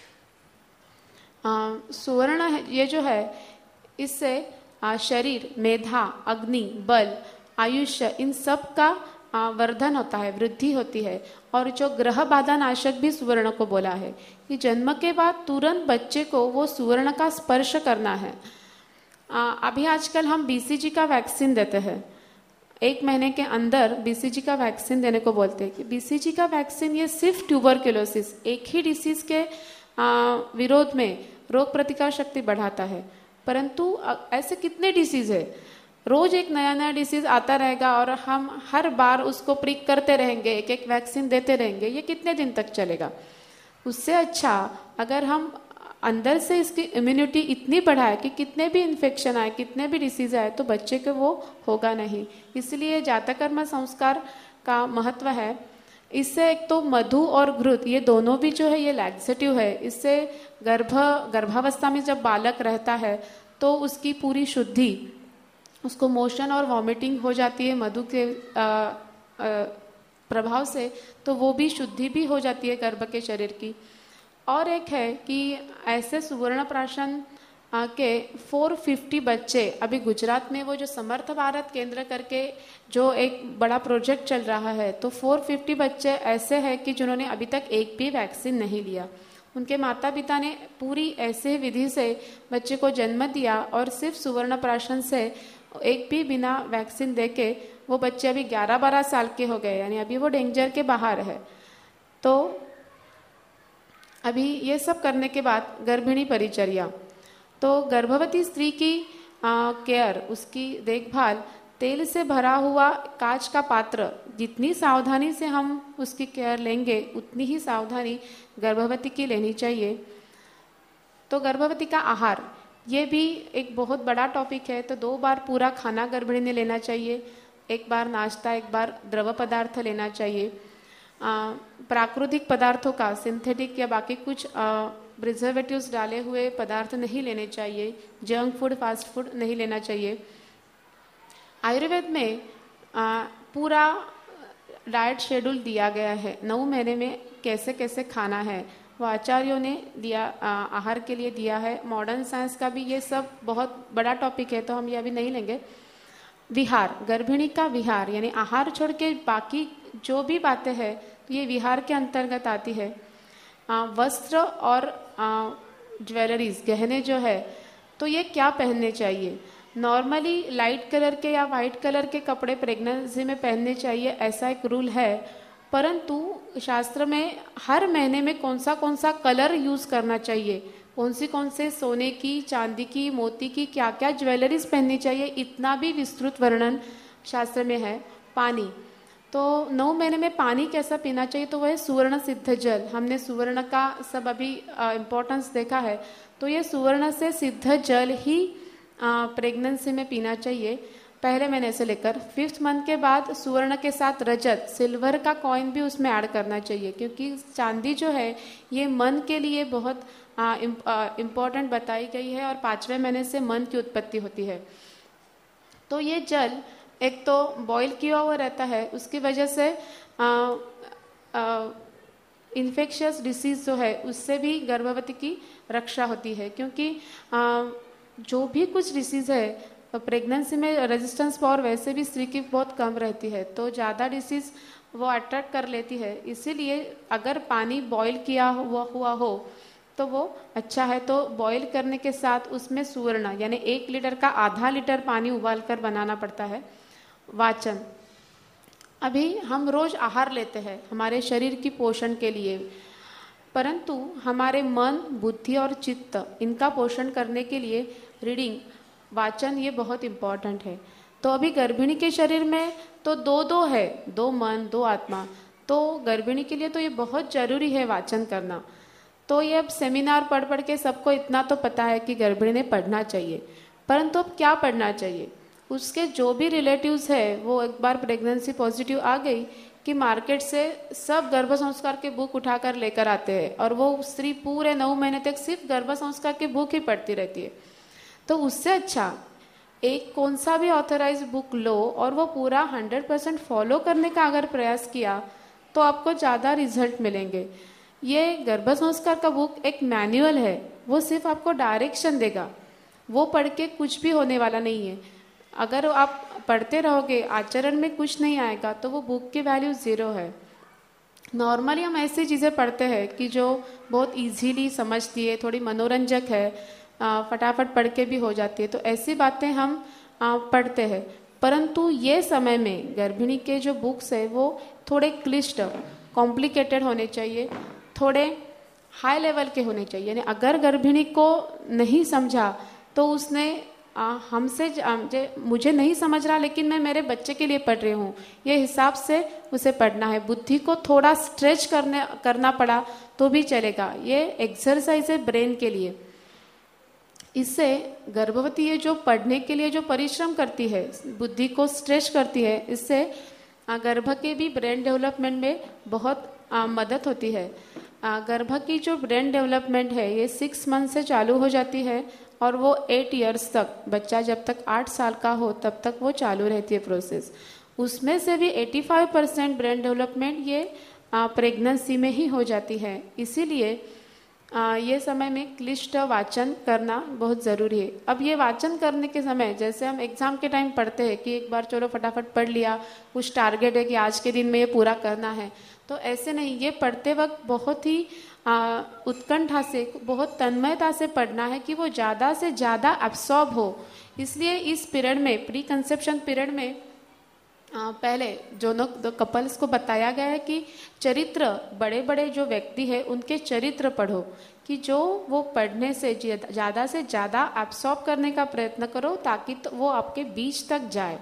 सुवर्ण ये जो है इससे शरीर, मेधा, अग्नि, बल, आयुष्य, इन सब का वर्धन होता है, वृद्धि होती है। और जो ग्रह बाधा नाशक भी सुवर्ण को बोला है कि जन्म के बाद तुरंत बच्चे को वो सुवर्ण का स्पर्श करना है। अभी आजकल हम BCG का वैक्सीन देते हैं, 1 महीने के अंदर BCG का वैक्सीन देने को बोलते हैं कि BCG का वैक्सीन ये सिर्फ ट्यूबरक्यूलोसिस, एक ही डिसीज के विरोध में रोग प्रतिकार शक्ति बढ़ाता है। परंतु ऐसे कितने डिसीज है, रोज एक नया नया डिसीज आता रहेगा और हम हर बार उसको प्रिक करते रहेंगे, एक एक वैक्सीन देते रहेंगे, ये कितने दिन तक चलेगा। उससे अच्छा अगर हम अंदर से इसकी इम्यूनिटी इतनी बढ़ाए कि कितने भी इन्फेक्शन आए, कितने भी डिसीज आए, तो बच्चे को वो होगा नहीं। इसलिए जातकर्म संस्कार का महत्व है। इससे एक तो मधु और घृत ये दोनों भी जो है ये लैक्सेटिव है। इससे गर्भावस्था में जब बालक रहता है तो उसकी पूरी शुद्धि, उसको मोशन और वॉमिटिंग हो जाती है मधु के प्रभाव से, तो वो भी शुद्धि भी हो जाती है गर्भ के शरीर की। और एक है कि ऐसे सुवर्ण प्राशन के 450 बच्चे अभी गुजरात में वो जो समर्थ भारत केंद्र करके जो एक बड़ा प्रोजेक्ट चल रहा है, तो 450 बच्चे ऐसे हैं कि जिन्होंने अभी तक एक भी वैक्सीन नहीं लिया। उनके माता पिता ने पूरी ऐसे विधि से बच्चे को जन्म दिया और सिर्फ सुवर्ण प्राशन से एक भी बिना वैक्सीन देके वो बच्चे अभी 11-12 साल के हो गए, यानी अभी वो डेंजर के बाहर है। तो अभी ये सब करने के बाद गर्भिणी परिचर्या, तो गर्भवती स्त्री की केयर, उसकी देखभाल, तेल से भरा हुआ कांच का पात्र, जितनी सावधानी से हम उसकी केयर लेंगे उतनी ही सावधानी गर्भवती की लेनी चाहिए। तो गर्भवती का आहार ये भी एक बहुत बड़ा टॉपिक है। तो 2 बार पूरा खाना गर्भिणी ने लेना चाहिए, 1 बार नाश्ता, 1 बार द्रव पदार्थ लेना चाहिए। प्राकृतिक पदार्थों का, सिंथेटिक या बाकी कुछ प्रिजर्वेटिव्स डाले हुए पदार्थ नहीं लेने चाहिए। जंक फूड, फास्ट फूड नहीं लेना चाहिए। आयुर्वेद में पूरा डाइट शेड्यूल दिया गया है, 9 महीने में कैसे कैसे खाना है, वो आचार्यों ने दिया, आहार के लिए दिया है। मॉडर्न साइंस का भी ये सब बहुत बड़ा टॉपिक है, तो हम ये अभी नहीं लेंगे। विहार, गर्भिणी का विहार यानी आहार छोड़ के बाकी जो भी बातें हैं तो ये विहार के अंतर्गत आती है। वस्त्र और ज्वेलरीज, गहने जो है तो ये क्या पहनने चाहिए। नॉर्मली लाइट कलर के या वाइट कलर के कपड़े प्रेगनेंसी में पहनने चाहिए, ऐसा एक रूल है। परंतु शास्त्र में हर महीने में कौन सा कलर यूज करना चाहिए, कौन से सोने की, चांदी की, मोती की क्या क्या ज्वेलरीज पहननी चाहिए, इतना भी विस्तृत वर्णन शास्त्र में है। पानी, तो 9 महीने में पानी कैसा पीना चाहिए, तो वह सुवर्ण सिद्ध जल। हमने सुवर्ण का सब अभी इम्पोर्टेंस देखा है, तो ये सुवर्ण से सिद्ध जल ही प्रेगनेंसी में पीना चाहिए पहले महीने से लेकर 5th मंथ के बाद। सुवर्ण के साथ रजत, सिल्वर का कॉइन भी उसमें ऐड करना चाहिए, क्योंकि चांदी जो है ये मन के लिए बहुत इम्पोर्टेंट बताई गई है, और 5वें महीने से मन की उत्पत्ति होती है। तो ये जल एक तो बॉईल किया हुआ रहता है, उसकी वजह से इन्फेक्शियस डिसीज जो है उससे भी गर्भवती की रक्षा होती है, क्योंकि जो भी कुछ डिसीज है प्रेगनेंसी में रेजिस्टेंस पावर वैसे भी स्त्री की बहुत कम रहती है, तो ज़्यादा डिसीज वो अट्रैक्ट कर लेती है। इसीलिए अगर पानी बॉईल किया हुआ हो तो वो अच्छा है। तो बॉईल करने के साथ उसमें सुवर्ण यानी 1 लीटर का आधा लीटर पानी उबाल कर बनाना पड़ता है। वाचन, अभी हम रोज आहार लेते हैं हमारे शरीर की पोषण के लिए, परंतु हमारे मन, बुद्धि और चित्त इनका पोषण करने के लिए रीडिंग, वाचन ये बहुत इम्पोर्टेंट है। तो अभी गर्भिणी के शरीर में तो दो है, 2 मन 2 आत्मा, तो गर्भिणी के लिए तो ये बहुत जरूरी है वाचन करना। तो ये अब सेमिनार पढ़ के सबको इतना तो पता है कि गर्भिणी ने पढ़ना चाहिए, परंतु अब क्या पढ़ना चाहिए। उसके जो भी रिलेटिव्स है वो एक बार प्रेगनेंसी पॉजिटिव आ गई कि मार्केट से सब गर्भ संस्कार के बुक उठाकर लेकर आते हैं, और वो स्त्री पूरे 9 महीने तक सिर्फ गर्भ संस्कार के बुक ही पढ़ती रहती है। तो उससे अच्छा एक कौन सा भी ऑथराइज बुक लो और वो पूरा 100% फॉलो करने का अगर प्रयास किया तो आपको ज़्यादा रिजल्ट मिलेंगे। ये गर्भ संस्कार का बुक एक मैनुअल है, वो सिर्फ आपको डायरेक्शन देगा, वो पढ़ के कुछ भी होने वाला नहीं है। अगर आप पढ़ते रहोगे, आचरण में कुछ नहीं आएगा, तो वो बुक की वैल्यू 0 है। नॉर्मली हम ऐसी चीज़ें पढ़ते हैं कि जो बहुत इजीली समझती है, थोड़ी मनोरंजक है, फटाफट पढ़ के भी हो जाती है, तो ऐसी बातें हम पढ़ते हैं। परंतु ये समय में गर्भिणी के जो बुक्स है वो थोड़े क्लिष्ट, कॉम्प्लिकेटेड होने चाहिए, थोड़े हाई लेवल के होने चाहिए। यानी अगर गर्भिणी को नहीं समझा तो उसने हमसे मुझे नहीं समझ रहा लेकिन मैं मेरे बच्चे के लिए पढ़ रही हूँ, ये हिसाब से उसे पढ़ना है। बुद्धि को थोड़ा स्ट्रेच करना पड़ा तो भी चलेगा, ये एक्सरसाइज है ब्रेन के लिए। इससे गर्भवती ये जो पढ़ने के लिए जो परिश्रम करती है, बुद्धि को स्ट्रेच करती है, इससे गर्भ के भी ब्रेन डेवलपमेंट में बहुत मदद होती है। गर्भ की जो ब्रेन डेवलपमेंट है ये 6 मंथ से चालू हो जाती है और वो 8 इयर्स तक, बच्चा जब तक 8 साल का हो तब तक वो चालू रहती है प्रोसेस। उसमें से भी 85% ब्रेन डेवलपमेंट ये प्रेगनेंसी में ही हो जाती है। इसीलिए ये समय में क्लिष्ट वाचन करना बहुत ज़रूरी है। अब ये वाचन करने के समय जैसे हम एग्ज़ाम के टाइम पढ़ते हैं कि एक बार चलो फटाफट पढ़ लिया, कुछ टारगेट है कि आज के दिन में ये पूरा करना है, तो ऐसे नहीं, ये पढ़ते वक्त बहुत ही उत्कंठा से, बहुत तन्मयता से पढ़ना है कि वो ज़्यादा से ज़्यादा एब्सॉर्ब हो। इसलिए इस पीरियड में, प्री कंसेप्शन पीरियड में पहले दो कपल्स को बताया गया है कि चरित्र, बड़े बड़े जो व्यक्ति है उनके चरित्र पढ़ो, कि जो वो पढ़ने से ज़्यादा से ज़्यादा एब्सॉर्ब करने का प्रयत्न करो ताकि तो वो आपके बीच तक जाए।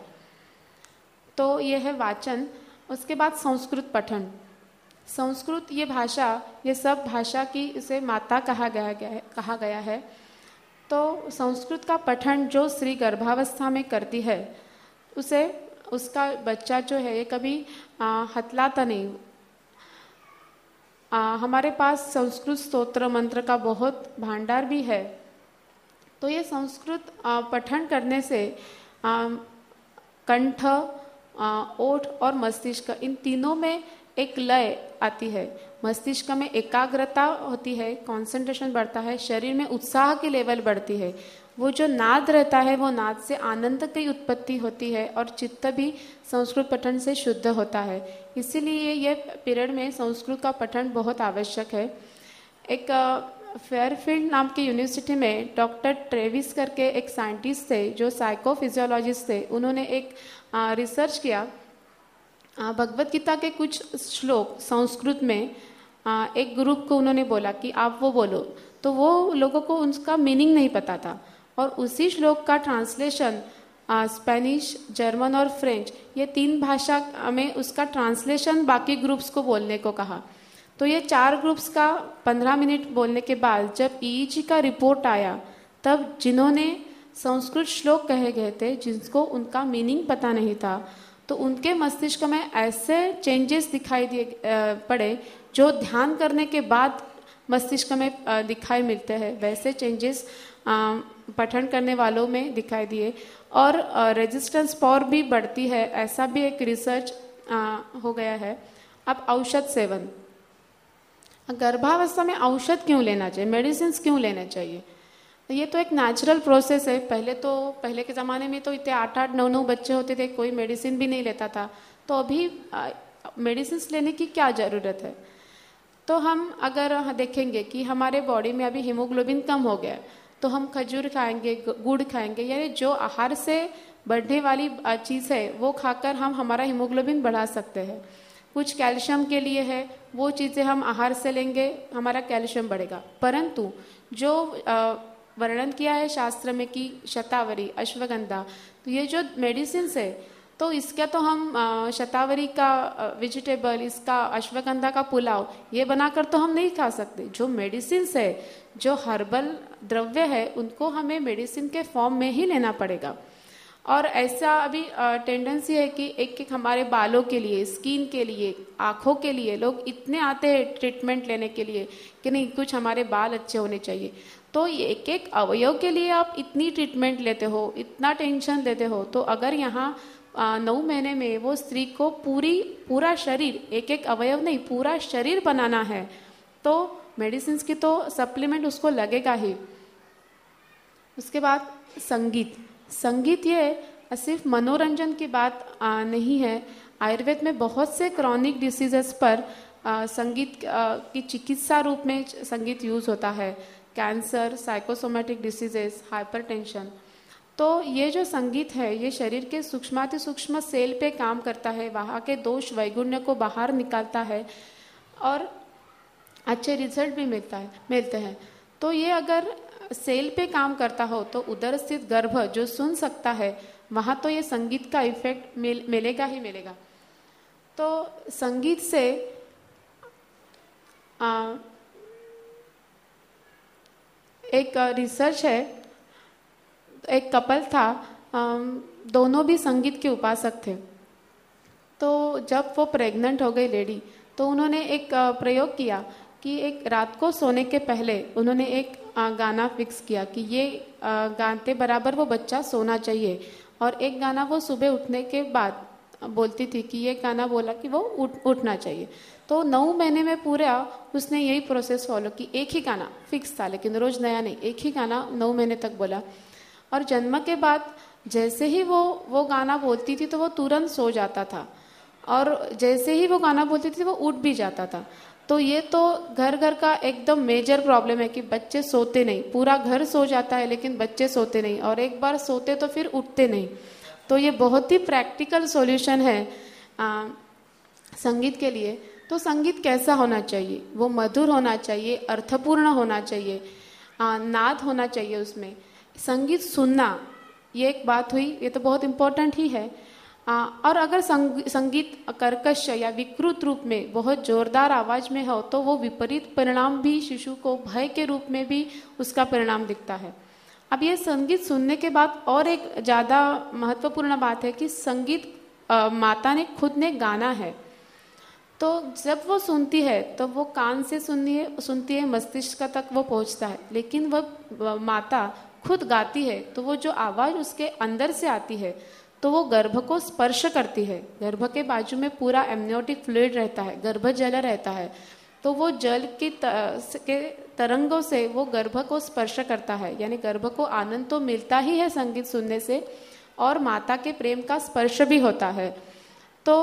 तो ये है वाचन। उसके बाद संस्कृत पठन। संस्कृत ये भाषा, ये सब भाषा की इसे माता कहा गया है। तो संस्कृत का पठन जो स्त्री गर्भावस्था में करती है उसे, उसका बच्चा जो है ये कभी हतलाता नहीं। हमारे पास संस्कृत स्तोत्र मंत्र का बहुत भांडार भी है। तो ये संस्कृत पठन करने से कंठ, ओठ और मस्तिष्क, इन तीनों में एक लय आती है, मस्तिष्क में एकाग्रता होती है, कंसंट्रेशन बढ़ता है, शरीर में उत्साह की लेवल बढ़ती है। वो जो नाद रहता है वो नाद से आनंद की उत्पत्ति होती है और चित्त भी संस्कृत पठन से शुद्ध होता है। इसीलिए ये पीरियड में संस्कृत का पठन बहुत आवश्यक है। एक फेयरफील्ड नाम की यूनिवर्सिटी में डॉक्टर ट्रेविस करके एक साइंटिस्ट थे जो साइकोफिजियोलॉजिस्ट थे। उन्होंने एक रिसर्च किया, भगवत गीता के कुछ श्लोक संस्कृत में एक ग्रुप को उन्होंने बोला कि आप वो बोलो, तो वो लोगों को उसका मीनिंग नहीं पता था और उसी श्लोक का ट्रांसलेशन स्पेनिश, जर्मन और फ्रेंच, ये 3 भाषा में उसका ट्रांसलेशन बाकी ग्रुप्स को बोलने को कहा। तो ये 4 ग्रुप्स का 15 मिनट बोलने के बाद जब ईईजी का रिपोर्ट आया, तब जिन्होंने संस्कृत श्लोक कहे गए थे जिनको उनका मीनिंग पता नहीं था, तो उनके मस्तिष्क में ऐसे चेंजेस दिखाई दिए पड़े जो ध्यान करने के बाद मस्तिष्क में दिखाई मिलते हैं। वैसे चेंजेस पठन करने वालों में दिखाई दिए और रेजिस्टेंस पावर भी बढ़ती है, ऐसा भी एक रिसर्च हो गया है। अब औषध सेवन, गर्भावस्था में औषध क्यों लेना चाहिए, मेडिसिन क्यों लेना चाहिए? ये तो एक नेचुरल प्रोसेस है। पहले के ज़माने में तो इतने 8-8, 9-9 बच्चे होते थे, कोई मेडिसिन भी नहीं लेता था। तो अभी मेडिसिन लेने की क्या ज़रूरत है? तो हम अगर देखेंगे कि हमारे बॉडी में अभी हीमोग्लोबिन कम हो गया, तो हम खजूर खाएंगे, गुड़ खाएंगे, यानी जो आहार से बढ़ने वाली चीज़ है वो खाकर हम हमारा हीमोग्लोबिन बढ़ा सकते हैं। कुछ कैल्शियम के लिए है, वो चीज़ें हम आहार से लेंगे, हमारा कैल्शियम बढ़ेगा। परंतु जो वर्णन किया है शास्त्र में कि शतावरी, अश्वगंधा, तो ये जो मेडिसिन है, तो इसका तो हम शतावरी का वेजिटेबल, इसका अश्वगंधा का पुलाव ये बनाकर तो हम नहीं खा सकते। जो मेडिसिन है, जो हर्बल द्रव्य है, उनको हमें मेडिसिन के फॉर्म में ही लेना पड़ेगा। और ऐसा अभी टेंडेंसी है कि एक हमारे बालों के लिए, स्किन के लिए, आँखों के लिए लोग इतने आते हैं ट्रीटमेंट लेने के लिए कि नहीं, कुछ हमारे बाल अच्छे होने चाहिए। तो एक एक अवयव के लिए आप इतनी ट्रीटमेंट लेते हो, इतना टेंशन लेते हो, तो अगर यहाँ 9 महीने में वो स्त्री को पूरा शरीर, एक एक अवयव नहीं, पूरा शरीर बनाना है, तो मेडिसिन की तो सप्लीमेंट उसको लगेगा ही। उसके बाद संगीत ये सिर्फ मनोरंजन की बात नहीं है। आयुर्वेद में बहुत से क्रॉनिक डिसीजेस पर संगीत की चिकित्सा रूप में संगीत यूज होता है। Cancer, psychosomatic diseases, hypertension. तो ये जो संगीत है, ये शरीर के सूक्ष्माति सूक्ष्म सेल पे काम करता है, वहाँ के दोष वैगुण्य को बाहर निकालता है और अच्छे रिजल्ट भी मिलते हैं। तो ये अगर सेल पे काम करता हो तो उधर स्थित गर्भ जो सुन सकता है, वहाँ तो ये संगीत का इफेक्ट मिलेगा ही मिलेगा। तो संगीत से एक रिसर्च है, एक कपल था, दोनों भी संगीत के उपासक थे। तो जब वो प्रेग्नेंट हो गई लेडी, तो उन्होंने एक प्रयोग किया कि एक रात को सोने के पहले उन्होंने एक गाना फिक्स किया कि ये गाते बराबर वो बच्चा सोना चाहिए, और एक गाना वो सुबह उठने के बाद बोलती थी कि ये गाना बोला कि वो उठना चाहिए। तो 9 महीने में पूरा उसने यही प्रोसेस फॉलो की। एक ही गाना फिक्स था, लेकिन रोज नया नहीं, एक ही गाना 9 महीने तक बोला। और जन्म के बाद जैसे ही वो गाना बोलती थी तो वो तुरंत सो जाता था, और जैसे ही वो गाना बोलती थी वो उठ भी जाता था। तो ये तो घर का एकदम मेजर प्रॉब्लम है कि बच्चे सोते नहीं, पूरा घर सो जाता है लेकिन बच्चे सोते नहीं, और एक बार सोते तो फिर उठते नहीं। तो ये बहुत ही प्रैक्टिकल सॉल्यूशन है संगीत के लिए। तो संगीत कैसा होना चाहिए? वो मधुर होना चाहिए, अर्थपूर्ण होना चाहिए, नाद होना चाहिए उसमें। संगीत सुनना, ये एक बात हुई, ये तो बहुत इम्पोर्टेंट ही है। और अगर संगीत कर्कश या विकृत रूप में बहुत जोरदार आवाज में हो तो वो विपरीत परिणाम भी शिशु को भय के रूप में भी उसका परिणाम दिखता है। अब ये संगीत सुनने के बाद और एक ज़्यादा महत्वपूर्ण बात है कि संगीत माता ने खुद ने गाना है। तो जब वो सुनती है तो वो कान से सुनती है, मस्तिष्क तक वो पहुंचता है, लेकिन वह माता खुद गाती है तो वो जो आवाज़ उसके अंदर से आती है तो वो गर्भ को स्पर्श करती है। गर्भ के बाजू में पूरा एमनियोटिक फ्लूइड रहता है, गर्भ जल रहता है, तो वो जल के तरंगों से वो गर्भ को स्पर्श करता है, यानी गर्भ को आनंद तो मिलता ही है संगीत सुनने से, और माता के प्रेम का स्पर्श भी होता है। तो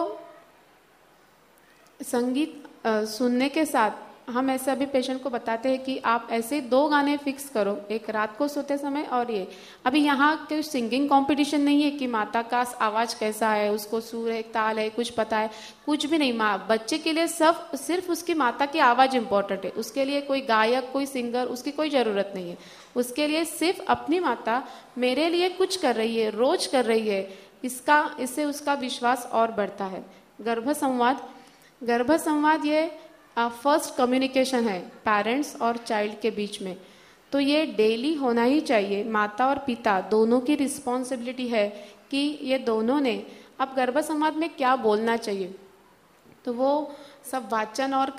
संगीत सुनने के साथ हम ऐसे अभी पेशेंट को बताते हैं कि आप ऐसे 2 गाने फिक्स करो, एक रात को सोते समय और ये। अभी यहाँ कोई सिंगिंग कंपटीशन नहीं है कि माता का आवाज कैसा है, उसको सुर है, ताल है, कुछ पता है, कुछ भी नहीं। माँ बच्चे के लिए सब सिर्फ उसकी माता की आवाज इंपॉर्टेंट है, उसके लिए कोई गायक, कोई सिंगर, उसकी कोई जरूरत नहीं है। उसके लिए सिर्फ अपनी माता मेरे लिए कुछ कर रही है, रोज कर रही है, इससे उसका विश्वास और बढ़ता है। गर्भ संवाद ये फर्स्ट कम्युनिकेशन है पेरेंट्स और चाइल्ड के बीच में, तो ये डेली होना ही चाहिए। माता और पिता दोनों की रिस्पॉन्सिबिलिटी है कि ये दोनों ने अब गर्भ संवाद में क्या बोलना चाहिए। तो वो सब वाचन और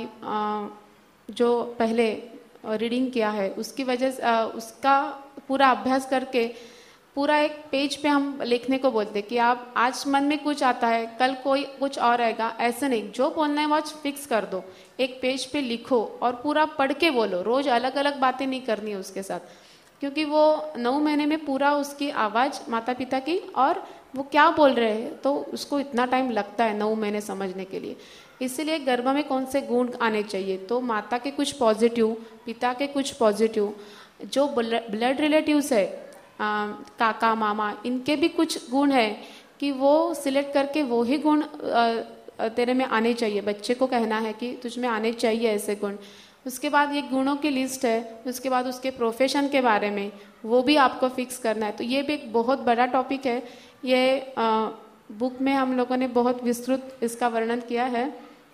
जो पहले रीडिंग किया है उसकी वजह से उसका पूरा अभ्यास करके पूरा एक पेज पे हम लिखने को बोलते कि आप आज मन में कुछ आता है, कल कोई कुछ और आएगा, ऐसे नहीं, जो बोलना है वो आज फिक्स कर दो, एक पेज पे लिखो और पूरा पढ़ के बोलो। रोज अलग अलग बातें नहीं करनी है उसके साथ, क्योंकि वो 9 महीने में पूरा उसकी आवाज माता पिता की और वो क्या बोल रहे हैं, तो उसको इतना टाइम लगता है 9 महीने समझने के लिए। इसीलिए गर्भ में कौन से गुण आने चाहिए, तो माता के कुछ पॉजिटिव, पिता के कुछ पॉजिटिव, जो ब्लड रिलेटिव्स है काका मामा, इनके भी कुछ गुण है कि वो सिलेक्ट करके वो ही गुण तेरे में आने चाहिए। बच्चे को कहना है कि तुझ में आने चाहिए ऐसे गुण। उसके बाद ये गुणों की लिस्ट है, उसके बाद उसके प्रोफेशन के बारे में वो भी आपको फिक्स करना है। तो ये भी एक बहुत बड़ा टॉपिक है, ये बुक में हम लोगों ने बहुत विस्तृत इसका वर्णन किया है।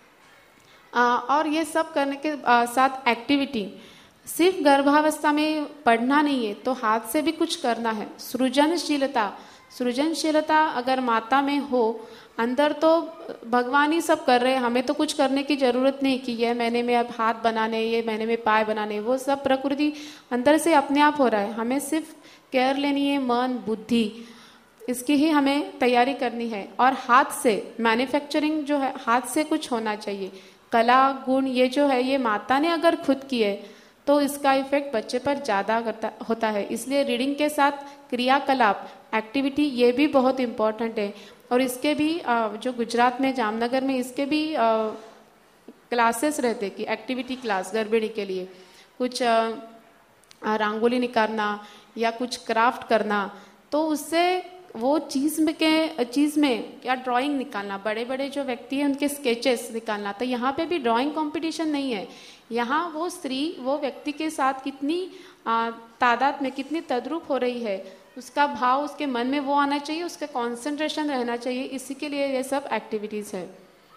और ये सब करने के साथ एक्टिविटी, सिर्फ गर्भावस्था में पढ़ना नहीं है, तो हाथ से भी कुछ करना है। सृजनशीलता अगर माता में हो अंदर, तो भगवान ही सब कर रहे हैं, हमें तो कुछ करने की जरूरत नहीं कि ये महीने में अब हाथ बनाने, ये महीने में पाय बनाने, वो सब प्रकृति अंदर से अपने आप हो रहा है। हमें सिर्फ केयर लेनी है, मन बुद्धि इसकी ही हमें तैयारी करनी है। और हाथ से मैन्युफैक्चरिंग जो है, हाथ से कुछ होना चाहिए। कला गुण ये जो है, ये माता ने अगर खुद किए तो इसका इफेक्ट बच्चे पर ज़्यादा होता है। इसलिए रीडिंग के साथ क्रियाकलाप, एक्टिविटी, ये भी बहुत इम्पोर्टेंट है। और इसके भी जो गुजरात में जामनगर में इसके भी क्लासेस रहते कि एक्टिविटी क्लास गर्भिणी के लिए, कुछ रंगोली निकालना या कुछ क्राफ्ट करना, तो उससे वो चीज़ में या ड्राइंग निकालना, बड़े बड़े जो व्यक्ति हैं उनके स्केचेस निकालना। तो यहाँ पे भी ड्राइंग कंपटीशन नहीं है, यहाँ वो स्त्री वो व्यक्ति के साथ कितनी तादाद में कितनी तद्रूप हो रही है, उसका भाव उसके मन में वो आना चाहिए, उसका कंसंट्रेशन रहना चाहिए। इसी के लिए ये सब एक्टिविटीज है।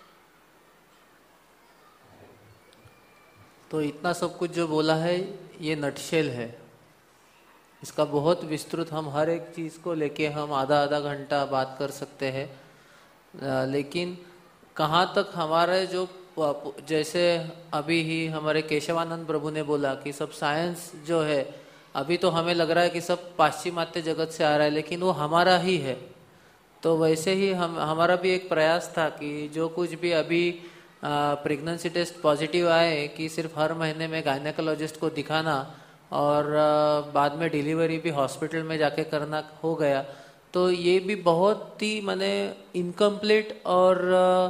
तो इतना सब कुछ जो बोला है ये नटशेल है, इसका बहुत विस्तृत हम हर एक चीज़ को लेके हम आधा घंटा बात कर सकते हैं। लेकिन कहाँ तक हमारे जो, जैसे अभी ही हमारे केशवानंद प्रभु ने बोला कि सब साइंस जो है, अभी तो हमें लग रहा है कि सब पाश्चिमात्य जगत से आ रहा है, लेकिन वो हमारा ही है। तो वैसे ही हमारा भी एक प्रयास था कि जो कुछ भी अभी प्रेगनेंसी टेस्ट पॉजिटिव आए कि सिर्फ हर महीने में गायनेकोलॉजिस्ट को दिखाना और बाद में डिलीवरी भी हॉस्पिटल में जाके करना हो गया। तो ये भी बहुत ही माने इनकम्प्लीट और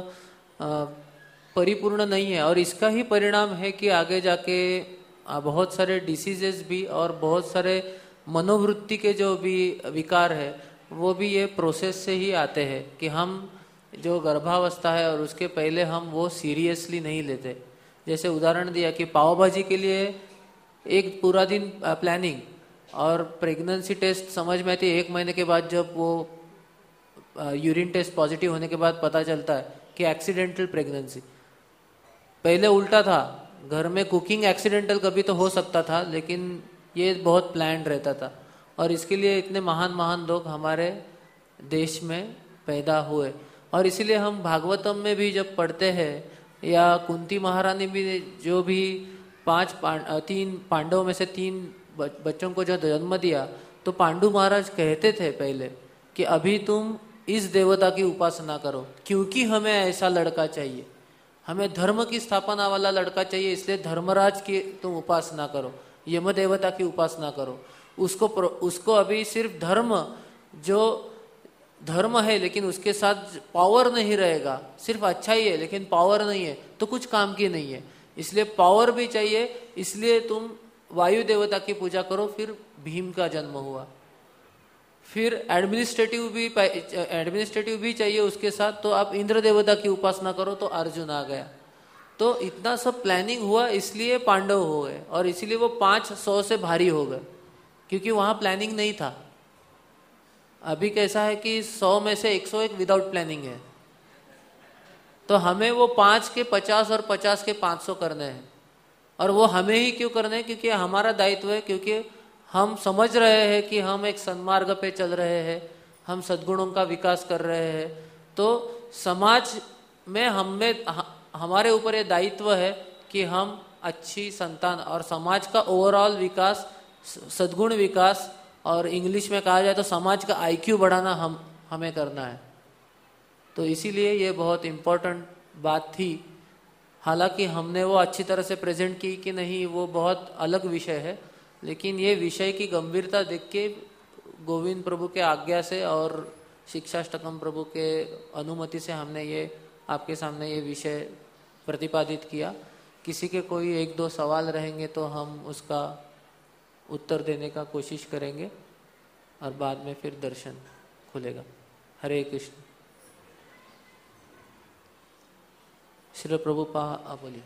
परिपूर्ण नहीं है, और इसका ही परिणाम है कि आगे जाके बहुत सारे डिसीजेस भी और बहुत सारे मनोवृत्ति के जो भी विकार है वो भी ये प्रोसेस से ही आते हैं कि हम जो गर्भावस्था है और उसके पहले हम वो सीरियसली नहीं लेते। जैसे उदाहरण दिया कि पाव भाजी के लिए एक पूरा दिन प्लानिंग, और प्रेगनेंसी टेस्ट समझ में आती है 1 महीने के बाद, जब वो यूरिन टेस्ट पॉजिटिव होने के बाद पता चलता है कि एक्सीडेंटल प्रेगनेंसी। पहले उल्टा था, घर में कुकिंग एक्सीडेंटल कभी तो हो सकता था, लेकिन ये बहुत प्लान्ड रहता था। और इसके लिए इतने महान महान लोग हमारे देश में पैदा हुए। और इसीलिए हम भागवतम में भी जब पढ़ते हैं, या कुंती महारानी भी जो भी 3 पांडवों में से 3 बच्चों को जो जन्म दिया, तो पांडु महाराज कहते थे पहले कि अभी तुम इस देवता की उपासना करो, क्योंकि हमें ऐसा लड़का चाहिए, हमें धर्म की स्थापना वाला लड़का चाहिए, इसलिए धर्मराज की तुम उपासना करो, यम देवता की उपासना करो। उसको अभी सिर्फ धर्म, जो धर्म है लेकिन उसके साथ पावर नहीं रहेगा, सिर्फ अच्छा ही है लेकिन पावर नहीं है, तो कुछ काम की नहीं है। इसलिए पावर भी चाहिए, इसलिए तुम वायु देवता की पूजा करो। फिर भीम का जन्म हुआ। फिर एडमिनिस्ट्रेटिव भी चाहिए उसके साथ, तो आप इंद्र देवता की उपासना करो, तो अर्जुन आ गया। तो इतना सब प्लानिंग हुआ, इसलिए पांडव हो गए, और इसलिए वो 500 से भारी हो गए, क्योंकि वहां प्लानिंग नहीं था। अभी कैसा है कि 100 में से 101 विदाउट प्लानिंग है, तो हमें वो 5 के 50 और 50 के 500 करने हैं। और वो हमें ही क्यों करने हैं? क्योंकि हमारा दायित्व है, क्योंकि हम समझ रहे हैं कि हम एक सन्मार्ग पे चल रहे हैं, हम सद्गुणों का विकास कर रहे हैं। तो समाज में हमारे ऊपर ये दायित्व है कि हम अच्छी संतान और समाज का ओवरऑल विकास, सद्गुण विकास, और इंग्लिश में कहा जाए तो समाज का IQ बढ़ाना हमें करना है। तो इसीलिए ये बहुत इम्पोर्टेंट बात थी। हालांकि हमने वो अच्छी तरह से प्रेजेंट की कि नहीं, वो बहुत अलग विषय है, लेकिन ये विषय की गंभीरता देख के गोविंद प्रभु के आज्ञा से और शिक्षाष्टकम प्रभु के अनुमति से हमने ये आपके सामने ये विषय प्रतिपादित किया। किसी के कोई 1-2 सवाल रहेंगे तो हम उसका उत्तर देने का कोशिश करेंगे, और बाद में फिर दर्शन खुलेगा। हरे कृष्ण। श्री प्रभुपाद बोलिए।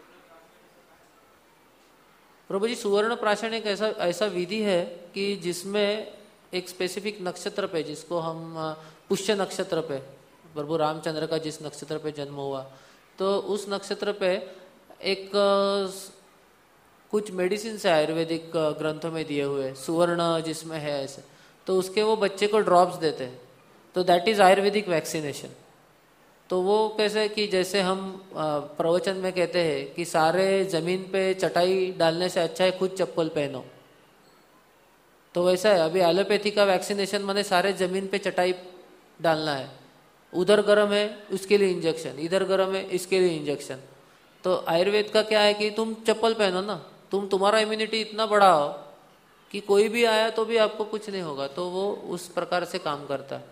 प्रभु जी, सुवर्ण प्राशन एक ऐसा विधि है कि जिसमें एक स्पेसिफिक नक्षत्र पे, जिसको हम पुष्य नक्षत्र पे, प्रभु रामचंद्र का जिस नक्षत्र पे जन्म हुआ, तो उस नक्षत्र पे एक कुछ मेडिसिन से आयुर्वेदिक ग्रंथों में दिए हुए सुवर्ण जिसमें है ऐसे, तो उसके वो बच्चे को ड्रॉप्स देते हैं, तो दैट इज आयुर्वेदिक वैक्सीनेशन। तो वो कैसे कि जैसे हम प्रवचन में कहते हैं कि सारे जमीन पे चटाई डालने से अच्छा है खुद चप्पल पहनो, तो वैसा है अभी एलोपैथी का वैक्सीनेशन, माने सारे जमीन पे चटाई डालना है, उधर गर्म है उसके लिए इंजेक्शन, इधर गर्म है इसके लिए इंजेक्शन। तो आयुर्वेद का क्या है कि तुम चप्पल पहनो ना, तुम्हारा इम्यूनिटी इतना बड़ा हो कि कोई भी आया तो भी आपको कुछ नहीं होगा, तो वो उस प्रकार से काम करता है।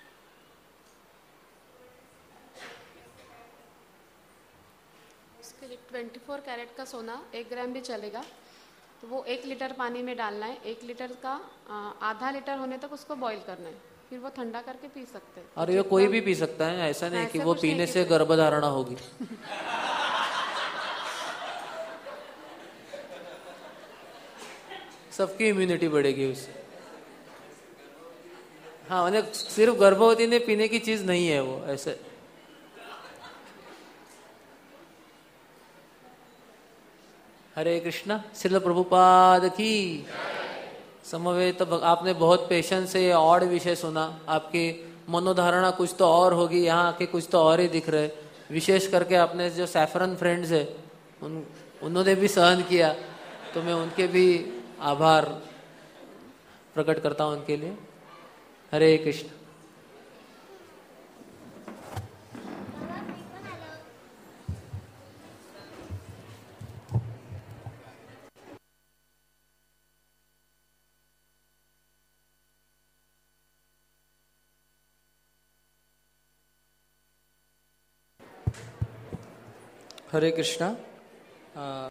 उसके लिए 24 कैरेट का सोना 1 ग्राम भी चलेगा, तो वो 1 लीटर पानी में डालना है। 1 लीटर का आधा लीटर होने तक उसको बॉईल करना है, फिर वो ठंडा करके पी सकते हैं। और ये कोई भी पी सकता है, ऐसा नहीं कि वो पीने से गर्भधारणा होगी। सबकी इम्यूनिटी बढ़ेगी उससे। हाँ, मतलब सिर्फ गर्भवती ने पीने की चीज नहीं है वो, ऐसे। हरे कृष्णा। श्रील प्रभुपाद की समवेत। आपने बहुत पेशेंस से ये और विषय सुना, आपकी मनोधारणा कुछ तो और होगी, यहाँ आके कुछ तो और ही दिख रहे। विशेष करके आपने जो सैफरन फ्रेंड्स है उन्होंने भी सहन किया, तो मैं उनके भी आभार प्रकट करता हूं उनके लिए। हरे कृष्ण। हरे कृष्णा।